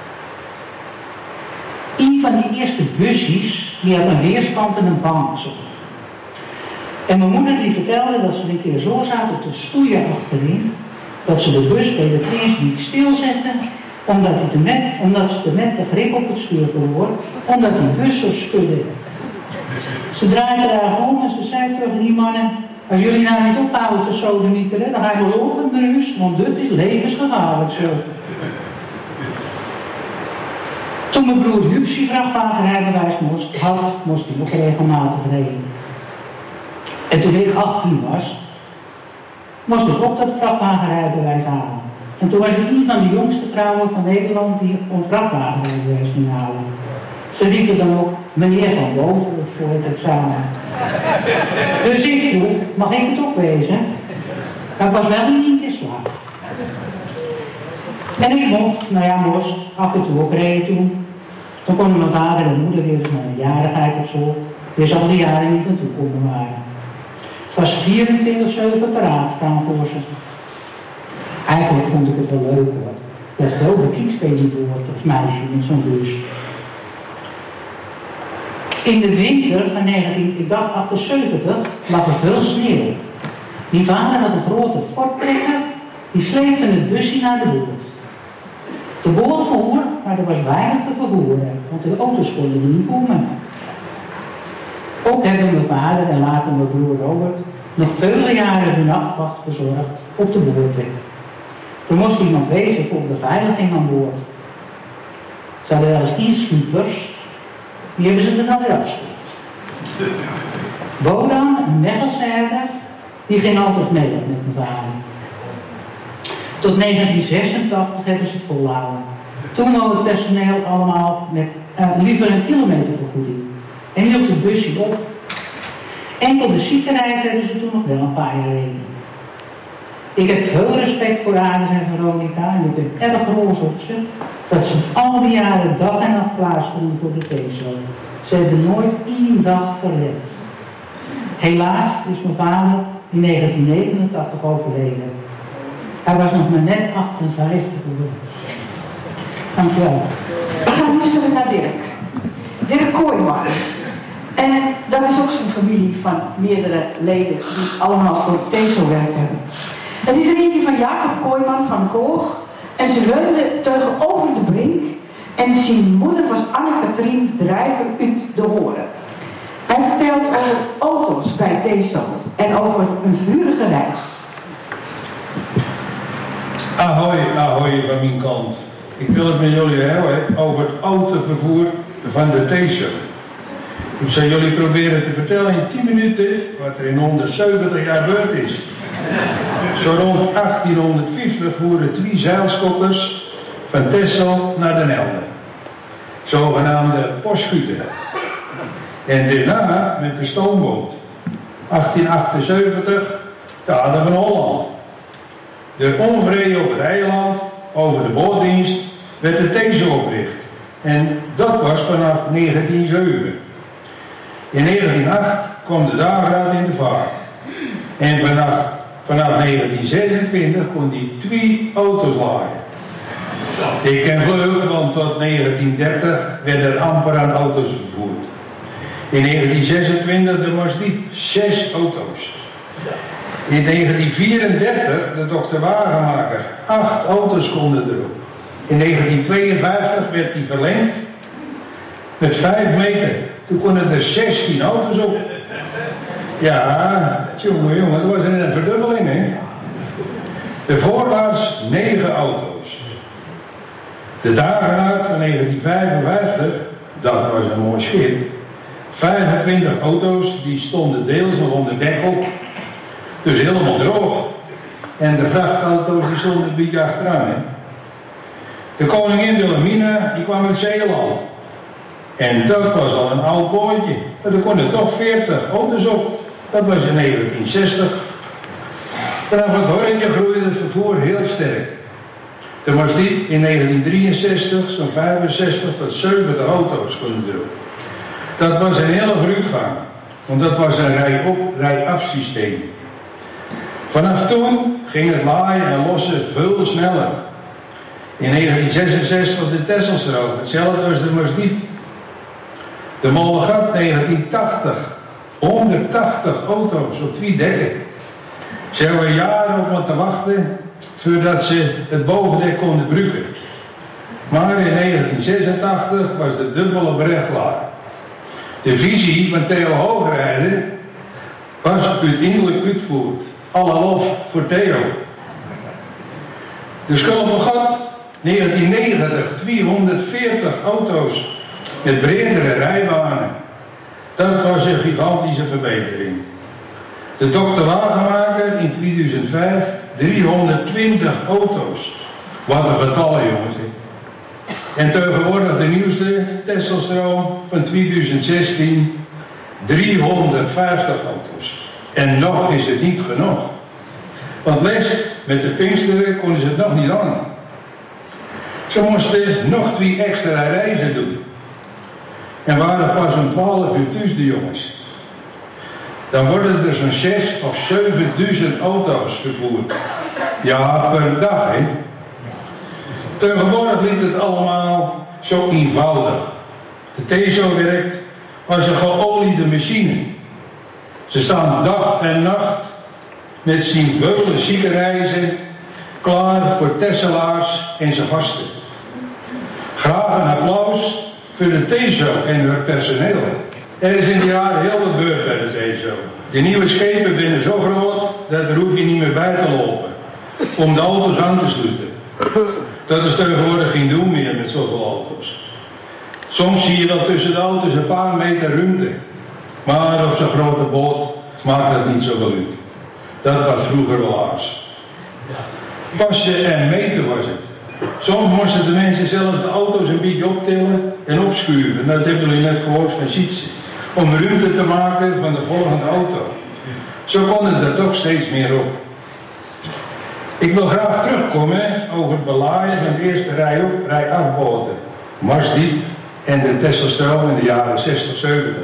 Een van die eerste busjes, die had aan weerskanten een bank zo. En mijn moeder die vertelde dat ze een keer zo zaten te stoeien achterin, dat ze de bus bij de Prinsdiek stilzetten, omdat, die te met, omdat ze te met de grip op het stuur verloor, omdat die bus zo schudde. Ze draaide daar om en ze zei tegen die mannen, als jullie nou niet ophouden te sodemieteren, dan ga je wel lopen naar huis, want dit is levensgevaarlijk zo. Toen mijn broer Huub zijn vrachtwagenrijbewijs moest, had, moest hij ook regelmatig rijden. En toen ik achttien was, moest ik ook dat vrachtwagenrijbewijs halen. En toen was ik een van de jongste vrouwen van Nederland die een vrachtwagenrijbewijs ging halen. Ze riepen dan ook meneer van boven voor het examen. Dus ik vroeg, mag ik het ook wezen? Maar ik was wel niet in slaap. En ik mocht, nou ja, moest af en toe ook rijden toen. Toen konden mijn vader en moeder weer eens naar een jarigheid of zo. Weer zal die jaren niet naartoe komen waren. Het was vierentwintig zeven paraat staan voor ze. Eigenlijk vond ik het wel leuk hoor. Er werd veel bekiekspelen door als meisje met zo'n bus. In de winter van negentien achtenzeventig lag er veel sneeuw. Die vader had een grote Ford-trekker, die sleepte het busje naar de boord. De boord voer, maar er was weinig te vervoeren, want de auto's konden er niet komen. Ook hebben mijn vader en later mijn broer Robert nog vele jaren de nachtwacht verzorgd op de boord. Er moest iemand wezen voor beveiliging aan boord. Ze hadden wel eens inschuipers, die hebben ze er dan weer afgestuurd. Bodan, een Mechelsherder, die ging altijd mee met mijn vader. Tot negentien zesentachtig hebben ze het volhouden. Toen wou het personeel allemaal met uh, liever een kilometervergoeding. En hield het busje op. Enkel de ziekenreis hebben ze toen nog wel een paar jaar reden. Ik heb veel respect voor Aris en Veronica en ik ben erg roos op ze dat ze al die jaren dag en nacht klaar stonden voor de Teesel. Ze hebben nooit één dag verlet. Helaas is mijn vader in negentien negenentachtig overleden. Hij was nog maar net achtenvijftig geworden. Dankjewel.
We gaan nu terug naar Dirk. Dirk Kooijman. En dat is ook zo'n familie van meerdere leden die allemaal voor Teesel werkt hebben. Het is een eentje van Jacob Kooijman van Koog. En ze woonden tegenover de Brink. En zijn moeder was Anne-Katrien Drijver uit de Horen. Hij vertelt over auto's bij Teesel en over een vurige reis.
Ahoy, ahoy van mijn kant. Ik wil het met jullie hebben over het autovervoer van de Teesel. Ik zal jullie proberen te vertellen in tien minuten wat er in honderdzeventig jaar gebeurd is. Zo rond achttienhonderdvijftig voeren twee zeilschoppers van Texel naar Den Helder. Zogenaamde postschuiten. En daarna met de stoomboot. achttien achtenzeventig, de Adem van Holland. De onvrede op het eiland over de bootdienst werd de Teesel opgericht. En dat was vanaf negentien zeven. In negentien nul acht kwam de dageraad in de vaart. En vanaf, vanaf negentien zesentwintig kon die twee auto's laaien. Ik ken vleug, want tot negentien dertig werden er amper aan auto's vervoerd. In negentien zesentwintig de Marsdiep, zes auto's. In negentien vierendertig de dokter Wagenmaker, acht auto's konden erop. In negentien tweeënvijftig werd die verlengd met vijf meter. Toen konden er zestien auto's op. Ja, jongen, jongen, dat was een verdubbeling, hè. De voorwaarts negen auto's. De dageraad van negentien vijfenvijftig, dat was een mooi schip. vijfentwintig auto's, die stonden deels nog onder dek op. Dus helemaal droog. En de vrachtauto's die stonden een beetje achteraan, hè. De koningin Wilhelmina, die kwam uit Zeeland. En dat was al een oud bootje. Maar er konden toch veertig auto's op. Dat was in negentien zestig. Vanaf het Horretje groeide het vervoer heel sterk. Er was die in negentien drieënzestig zo'n vijfenzestig tot zeventig auto's konden erop. Dat was een hele vooruitgang. Want dat was een rij-op, rij-af systeem. Vanaf toen ging het laaien en lossen veel sneller. In negentien zesenzestig de Tesselstroom, hetzelfde als de Marsdiep. De Molengat negentien tachtig, honderdtachtig auto's op twee dekken. Ze hebben er jaren op moeten wachten voordat ze het bovendek konden gebruiken. Maar in negentien zesentachtig was de dubbele brug klaar. De visie van Theo Hoogrijden was uiteindelijk uitgevoerd. Alle lof voor Theo. De Schulpengat negentien negentig, tweehonderdveertig auto's met bredere rijbanen. Dat was een gigantische verbetering. De dokter Wagenmaker in tweeduizend vijf, driehonderdtwintig auto's. Wat een getal, jongens. En tegenwoordig de nieuwste Tesselstroom van tweeduizend zestien, driehonderdvijftig auto's. En nog is het niet genoeg. Want les met de Pinksteren konden ze het nog niet aan. Ze moesten nog twee extra reizen doen. En waren pas om twaalf uur thuis, de jongens. Dan worden er zo'n zes of zevenduizend auto's vervoerd. Ja, per dag, hè. Tegenwoordig ligt het allemaal zo eenvoudig. De Teso werkt als een geoliede machine. Ze staan dag en nacht met zijn vele ziekenreizen klaar voor Tesselaars en zijn gasten. Graag een applaus voor de Teso en haar personeel. Er is in de jaren heel wat gebeurd bij de Teso. De nieuwe schepen zijn zo groot dat er hoef je niet meer bij te lopen om de auto's aan te sluiten. Dat is tegenwoordig geen doen meer met zoveel auto's. Soms zie je wel tussen de auto's een paar meter ruimte. Maar op zo'n grote boot maakt dat niet zoveel uit. Dat was vroeger wel aars. Passen en meten was het. Soms moesten de mensen zelf de auto's een beetje optillen en opschuiven. Dat hebben jullie net gehoord van Sietse. Om ruimte te maken van de volgende auto. Zo konden er toch steeds meer op. Ik wil graag terugkomen over het belaaien van de eerste rij op, rij afboten. Marsdiep en de Tesselstroom in de jaren zestig, zeventig.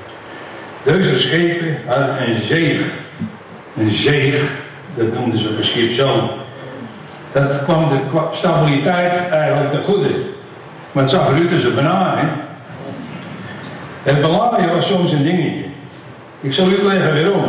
Deze schepen hadden een zeeg. Een zeeg, dat noemden ze op een schip zo. Dat kwam de stabiliteit eigenlijk ten goede. Maar het zag eruit als een banaan, hè. Het belaaien was soms een dingetje. Ik zal uitleggen waarom.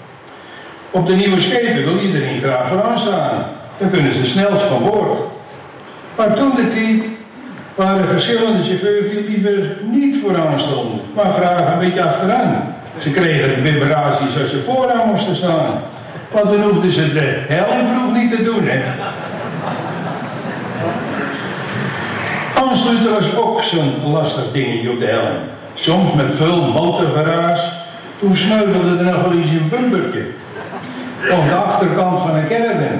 Op de nieuwe schepen wil iedereen graag vooraan staan. Dan kunnen ze snelst van boord. Maar toen de tijd waren verschillende chauffeurs die liever niet vooraan stonden, maar graag een beetje achteraan. Ze kregen de vibraties als ze vooraan moesten staan. Want dan hoefden ze de helmproef niet te doen, hè. Aansluiten was ook zo'n lastig dingetje op de helm. Soms met veel motorgarage. Toen sneuvelde er nog wel eens een bumpertje. Of de achterkant van een caravan.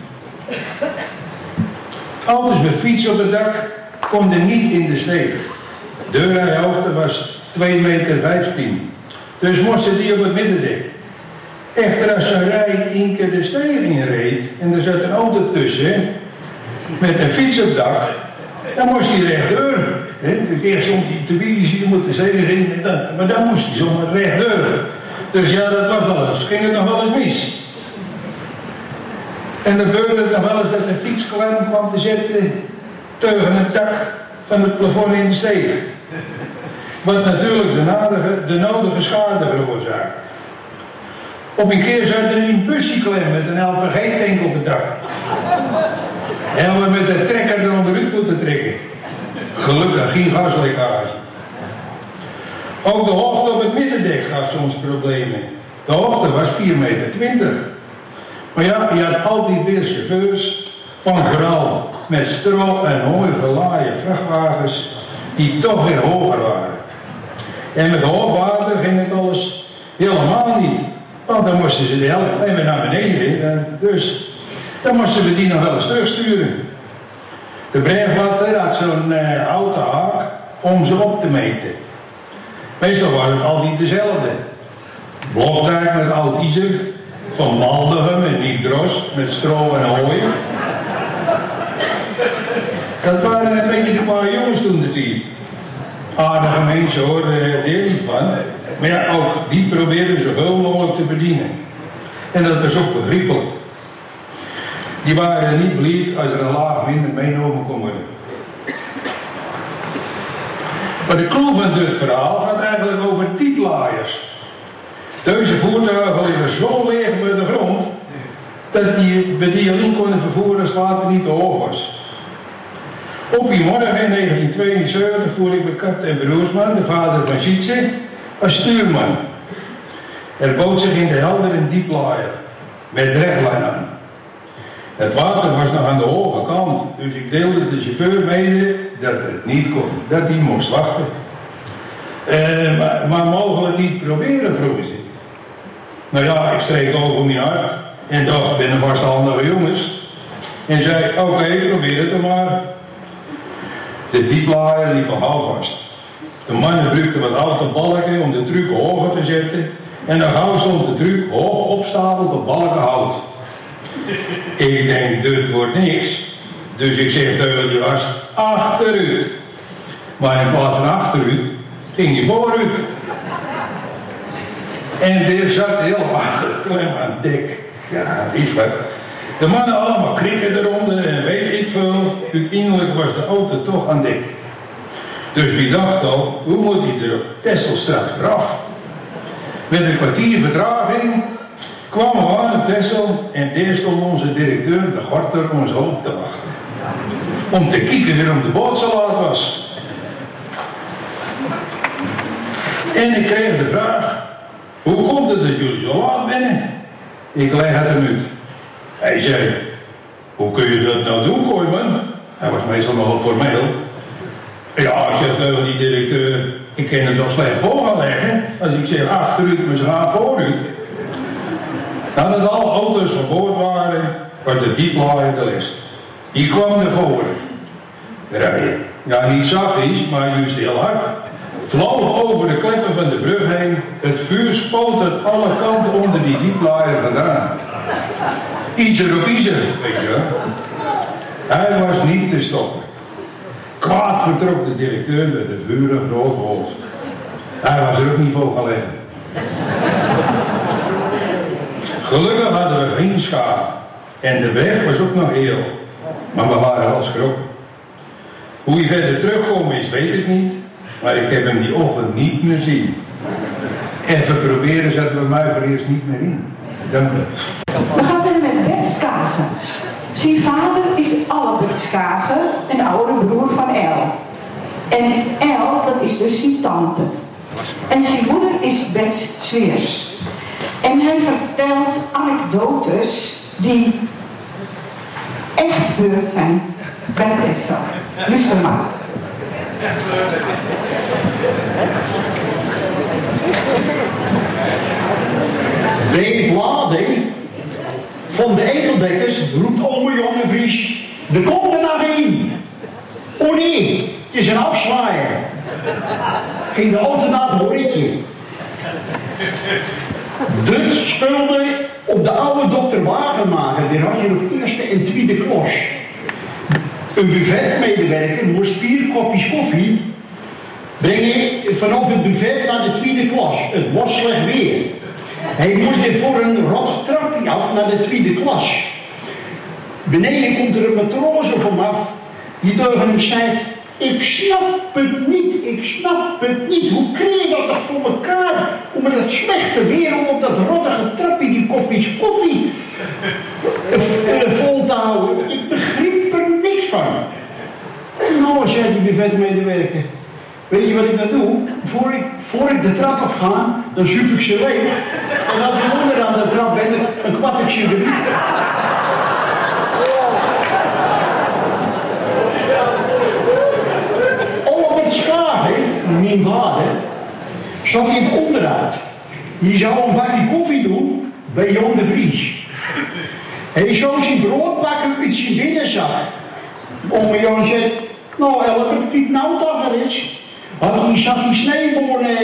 Auto's met fiets op het dak konden niet in de steeg. De deurrijhoogte was twee meter vijftien. Dus moesten die op het middendek. Echter, als zo'n rij één keer de steeg inreed en er zat een auto tussen met een fiets op het dak, dan moest hij rechtdoor. Hè? Dus eerst stond hij te wiezen, je moet de zee in en dan. Maar dan moest hij zomaar recht deuren. Dus ja, dat was wel eens. Ging het nog wel eens mis. En dan gebeurde het nog wel eens dat de fietsklem kwam te zetten tegen het dak van het plafond in de steeg. Wat natuurlijk de nodige, de nodige schade veroorzaakt. Op een keer zat er een busje klem met een L P G-tank op het dak. En we met de trekker er onderuit moeten trekken. Gelukkig geen gaslekkage. Ook de hoogte op het middendek gaf soms problemen. De hoogte was vier meter twintig. Maar ja, je had altijd weer chauffeurs van vooral met stro en hooi gelaaide vrachtwagens die toch weer hoger waren. En met hoogwater ging het alles helemaal niet. Want dan moesten ze de helft even naar beneden. Dus dan moesten we die nog wel eens terugsturen. De Breegwater had zo'n uh, houten haak om ze op te meten. Meestal waren het altijd dezelfde. Blokdijk met oud ijzer, van Maldegem en Niedros met stro en hooi. Dat waren een beetje de paar jongens toen de tijd. Aardige mensen hoor, daar niet van. Maar ja, ook die probeerden zoveel mogelijk te verdienen. En dat is ook begrijpelijk. Die waren niet blij als er een laag minder meegenomen kon worden. Maar de clue van dit verhaal gaat eigenlijk over dieplaaiers. Deze voertuigen liggen zo leeg bij de grond dat die bij die alleen konden vervoeren als het water niet te hoog was. Op die morgen in negentien tweeënzeventig voer ik met kapitein Broersman, de vader van Sietse, als stuurman. Er bood zich in de helder een dieplaaier met drechtlijn aan. Het water was nog aan de hoge kant, dus ik deelde de chauffeur mede dat het niet kon, dat hij moest wachten. Uh, maar, maar mogen we het niet proberen, vroegen ze. Nou ja, ik streek over mijn hart en dacht, ben een vasthandige jongens. En zei, oké, okay, probeer het dan maar. De dieplaaier liep al houvast. De mannen gebruikten wat houten balken om de truck hoger te zetten. En dan gauw stond de truck hoog opstapeld op balken hout. Ik denk, dit wordt niks. Dus ik zeg tegen die gast, achteruit. Maar in plaats van achteruit, ging hij vooruit. En er zat heel achter klem aan het dek. Ja, het is wat. De mannen allemaal krikken eronder en weet ik veel. Uiteindelijk was de auto toch aan dek. Dus wie dacht al, hoe moet hij er op Texel straks eraf? Met een kwartier vertraging kwamen we aan op Texel en daar stond onze directeur, de Gorter, ons op te wachten. Om te kijken waarom de boot zo laat was. En ik kreeg de vraag, hoe komt het dat jullie zo laat binnen? Ik leg het hem uit. Hij zei, hoe kun je dat nou doen, Kooijman? Hij was meestal nogal formeel. Ja, ik zeg tegen die directeur, ik kan het nog slecht voor gaan leggen. Als ik zeg achteruit, maar ze gaan vooruit. Nadat alle auto's van boord waren, was de dieplaaier de list. Die kwam naar voren. Rijden. Ja, niet zachtjes, maar juist heel hard. Vloog over de kleppen van de brug heen. Het vuur spoot uit alle kanten onder die dieplaaier vandaan. Ietser op ietser, weet je wel. Hij was niet te stoppen. Kwaad vertrok de directeur met een vurig rood hoofd. Hij was er ook niet voor gaan leggen. Gelukkig hadden we geen schade. En de weg was ook nog heel. Maar we waren wel schrokken. Hoe hij verder terugkomen is, weet ik niet. Maar ik heb hem die ochtend niet meer zien. Even proberen zetten we mij voor eerst niet meer in. Dank u.
We gaan verder met Bert Skagen. Zijn vader is Albert Skagen, een oude broer van El. En El, dat is dus zijn tante. En zijn moeder is Bert Sweers. En hij vertelt anekdotes die echt gebeurd zijn bij Texel. Luister maar.
De blading van de enkeldekkers roept ome jonge Vries, er komt er nog een. Oh nee, het is een afzwaaier. Ging de auto naar het horretje. Dit speelde op de oude dokter Wagenmaker, daar had je nog eerste en tweede klas. Een buffetmedewerker moest vier kopjes koffie breng ik vanaf het buffet naar de tweede klas. Het was slecht weer. Hij moest er voor een rottig trapje af naar de tweede klas. Beneden komt er een matroos op hem af, die tegen hem zei: ik snap het niet, ik snap het niet. Hoe kreeg je dat toch voor elkaar? Om met dat slechte weer, om op dat rottige trapje die kopjes koffie uh, vol te houden. Ik begreep er niks van. Nou, zei die buffetmedewerker, weet je wat ik dan doe? Voor ik, voor ik de trap af ga, dan zuip ik ze leeg. En als ik onderaan de trap ben, dan kwat ik ze erin. Mijn vader zat in het onderuit. Die zou een bakje koffie doen bij Jan de Vries. Hij zou zijn brood pakken uit zijn binnenzak. Ome Jan zei: nou Elbert, kijk nou toch er is. Had hij zakje sneebonen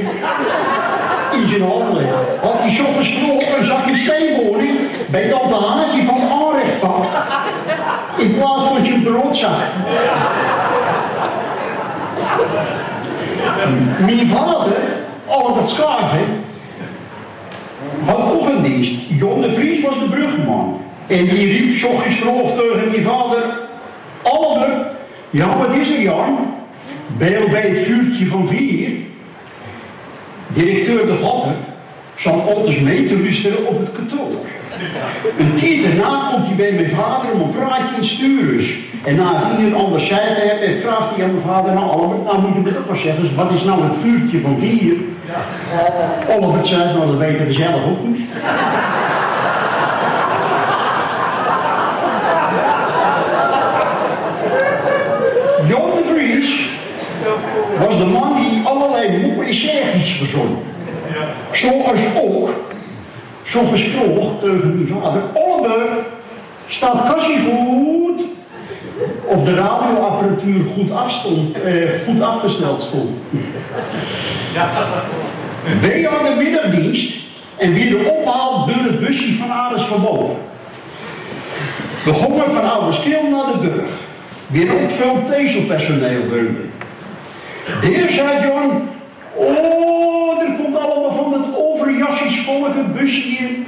in zijn handen. Had hij zo gesproken een zakje sneebonen bij tante Haasje van aanrecht pakt. In plaats van zijn broodzak. Mijn vader, Albert Schaar, had ook een dienst. Jan de Vries was de brugman. En die riep zochtjes vroeg tegen mijn vader: Albert, ja wat is er Jan? Bijl bij het vuurtje van vier. Directeur de Gotter zat altijd mee te luisteren op het kantoor. Een tijd daarna komt hij bij mijn vader om een praatje in Stuurus. En na tien uur anders zei te hebben, vraagt hij aan mijn vader: nou Albert, nou moet je me toch wel zeggen, wat is nou het vuurtje van vier? Ja. Albert zei: nou dat weten we zelf ook niet. Jan de Vries was de man die allerlei mooie zegjes verzon. Zoals ook, zo gesproken tegen mijn vader: Albert, staat Cassie goed? Of de radioapparatuur goed, afstond, eh, goed afgesteld stond. Wij aan de middagdienst en wie de ophaal door het busje van Aris van boven. We gingen van Ouderskeel naar de Burg. Weer ook veel tezelpersoneel woonde. De heer zei John: oh, er komt allemaal van het overjasjesvolk het busje in.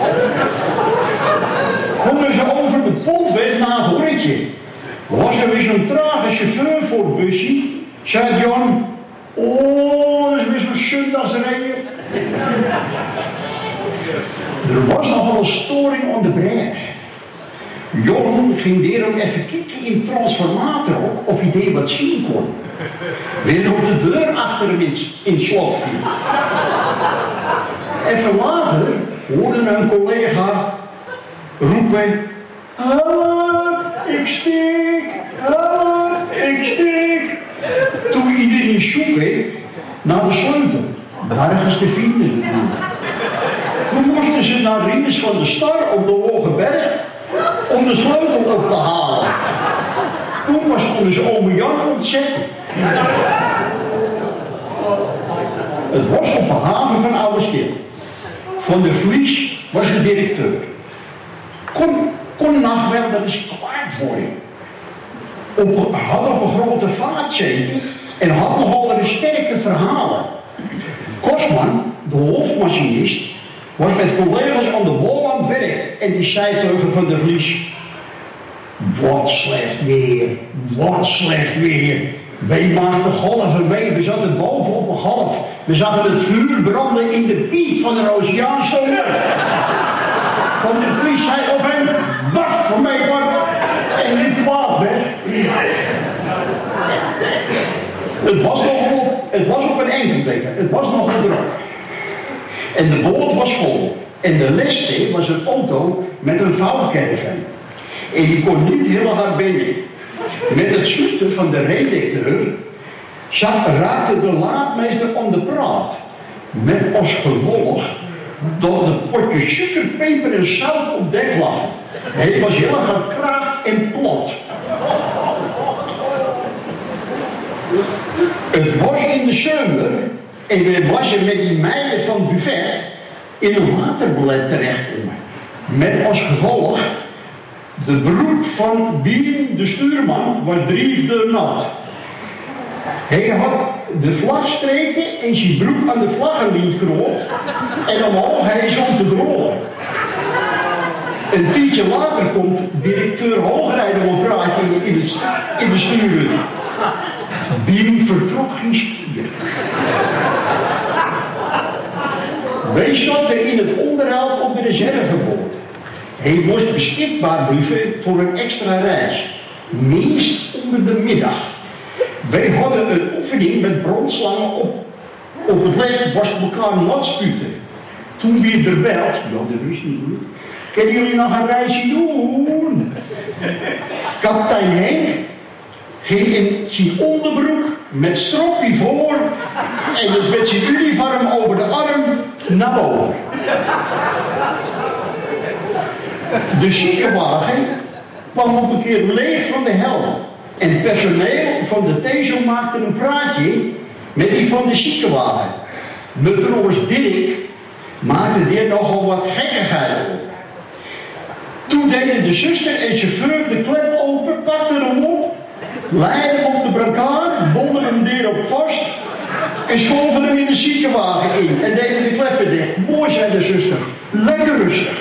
Gingen ze over de pontweg naar het horretje. Was er weer zo'n trage chauffeur voor het busje? Zei John: oh, dat is weer zo'n zondagsrijder. Er was nogal een storing aan de brug. John ging daarom even kijken in het transformator op of hij deed wat zien kon. Weer op de deur achter hem in, in het slot viel. Even later hoorde een collega roepen: help, ik stik, help, ik stik. Toen iedereen zoeken naar de sleutel. Nergens te vinden natuurlijk. Toen moesten ze naar Rinus van de Star op de Hoge Berg om de sleutel op te halen. Toen was onze ome Jan ontzet. Het was op de haven van Ouderskeel. Van der Vries was de directeur. Kon, kon nacht wel dat eens kwaad worden. Op, had op een grote vaart zitten en had nogal een sterke verhalen. Kosman, de hoofdmachinist, was met collega's aan de wal aan het werk en die zei tegen Van der Vries: wat slecht weer, wat slecht weer. Wij maakten golven mee, we zaten boven op een golf. We zagen het vuur branden in de piet van de Oceaanse lucht. Van der Vries zei of hem: wacht voor mij wordt en liep kwaad weg. Het was nog op, het was op een enkeldekker, het was nog een druk. En de boot was vol. En de leste was een auto met een vouwcaravan. En die kon niet heel hard binnen. Met het zoeken van de redacteur raakte de laadmeester aan de praat. Met als gevolg dat de potjes suiker, peper en zout op dek lagen. Hij was heel gekraakt en plat. Het was in de zomer en we waren met die meiden van het buffet in een waterbelet terechtgekomen. Met als gevolg, de broek van Bien, de stuurman, was driefde nat. Hij had de vlag streken en zijn broek aan de vlaggenlint knoopt en omhoog hij is om te drogen. Een tijdje later komt directeur Hoogrijden op praatje in de, in de stuurhut. Bien vertrok geen stier. Wij zaten in het onderhoud op de reserveboot. Hij moest beschikbaar blijven voor een extra reis. Meest onder de middag. Wij hadden een oefening met brandslangen op, op het leg, was elkaar nat spuiten. Toen weer er belt, ja dat is niet goed. Kunnen jullie nog een reisje doen? Kapitein Henk ging in zijn onderbroek met stroppie voor en het met zijn uniform over de arm naar boven. De ziekenwagen kwam op een keer leeg van de helm. En het personeel van de T E S O maakte een praatje met die van de ziekenwagen. Matroos Dirk maakte er nogal wat gekkigheid over. Toen deden de zuster en chauffeur de klep open, pakten hem op, leidden hem op de brancard, bonden hem erop vast en schoven hem in de ziekenwagen in en deden de kleppen dicht. Mooi, zei de zuster. Lekker rustig.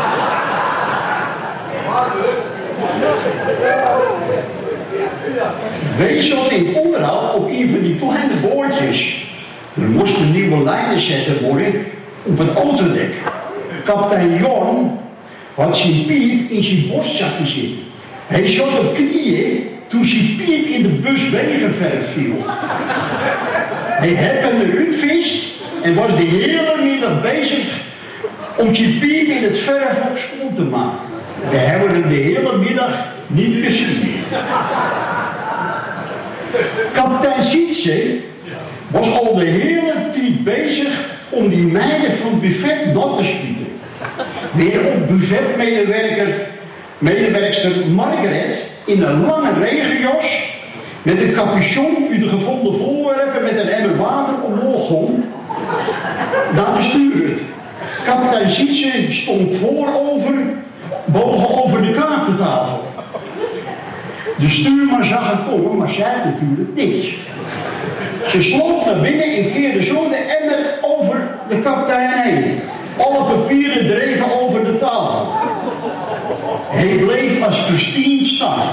Wij zaten in het onderhoud op een van die kleine boordjes. Er moesten nieuwe lijnen zetten worden op het autodek. Kapitein Jon had zijn piep in zijn borstzakje zitten. Hij zat op knieën toen zijn piep in de bus wegenverf viel. Hij heb hem eruit vist en was de hele middag bezig om zijn piep in het verf op schoon te maken. We hebben hem de hele middag niet gezien. Kapitein Sietse was al de hele tijd bezig om die meiden van het buffet nat te spuiten. Weer op buffetmedewerker, medewerkster Margaret in een lange regenjas met een capuchon uit de gevonden voorwerpen met een emmer water omhoog ging naar de stuurhut. Kapitein Sietse stond voorover, bogen over de kaartentafel. De stuurman zag hem komen, maar zei natuurlijk niks. Ze sloop naar binnen en keerde zo de emmer over de kapitein heen. Alle papieren dreven over de tafel. Hij bleef als verstiend staan.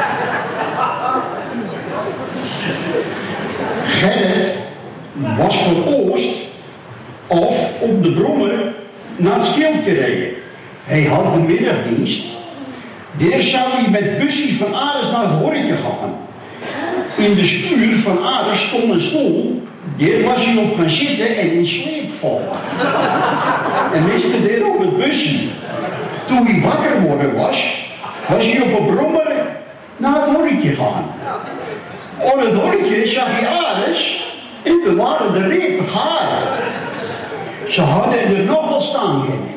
Gerrit was van Oost of op de Brommer naar het Schild gereden. Hij had de middagdienst. Daar zou hij met busjes van Ares naar het horretje gaan. In de schuur van Ares stond een stoel. Daar was hij op gaan zitten en in sleep vallen. En miste daar op het busje. Toen hij wakker geworden was, was hij op een brommer naar het horretje gaan. Op het horretje zag hij Ares en toen waren de repen gaar. Ze hadden er nog wel staan kunnen.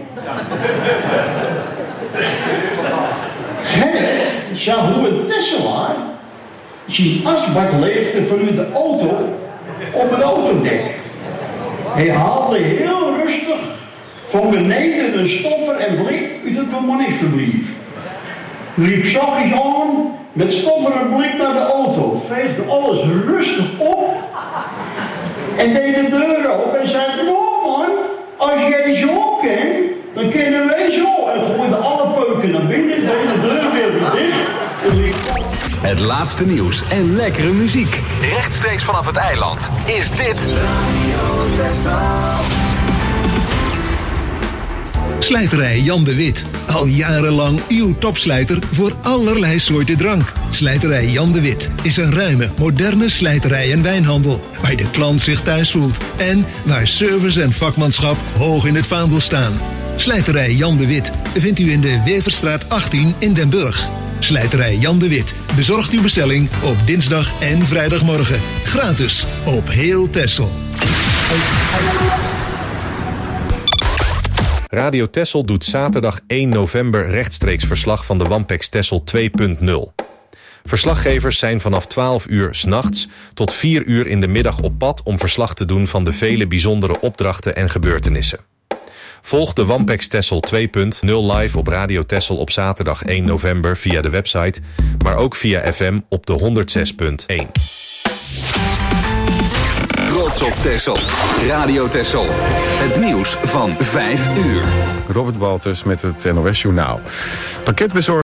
Gerrit zag hoe een Tesselaar zijn asbak leegde vanuit de auto op het autodek. Hij haalde heel rustig van beneden een stoffer en blik uit het bemanningsverblijf. Liep zachtjes aan met stoffer en blik naar de auto, veegde alles rustig op en deed de deur open en zei: "Nou man, als jij zo kent, dan kennen wij zo." En gooide alle peuken naar binnen, deed de deur weer dicht en liep.
Het laatste nieuws en lekkere muziek. Rechtstreeks vanaf het eiland is dit Radio Texel.
Slijterij Jan de Wit. Al jarenlang uw topslijter voor allerlei soorten drank. Slijterij Jan de Wit is een ruime, moderne slijterij en wijnhandel. Waar de klant zich thuis voelt. En waar service en vakmanschap hoog in het vaandel staan. Slijterij Jan de Wit vindt u in de Weverstraat achttien in Den Burg. Slijterij Jan de Wit bezorgt uw bestelling op dinsdag en vrijdagmorgen. Gratis op heel Texel.
Radio Texel doet zaterdag één november rechtstreeks verslag van de Wampex Texel twee punt nul. Verslaggevers zijn vanaf twaalf uur 's nachts tot vier uur in de middag op pad om verslag te doen van de vele bijzondere opdrachten en gebeurtenissen. Volg de Wampex Texel twee punt nul live op Radio Texel op zaterdag één november via de website, maar ook via F M op de honderd zes punt één.
Trots op Texel. Radio Texel. Het nieuws van vijf uur.
Robert Walters met het N O S Journaal. Pakketbezorgers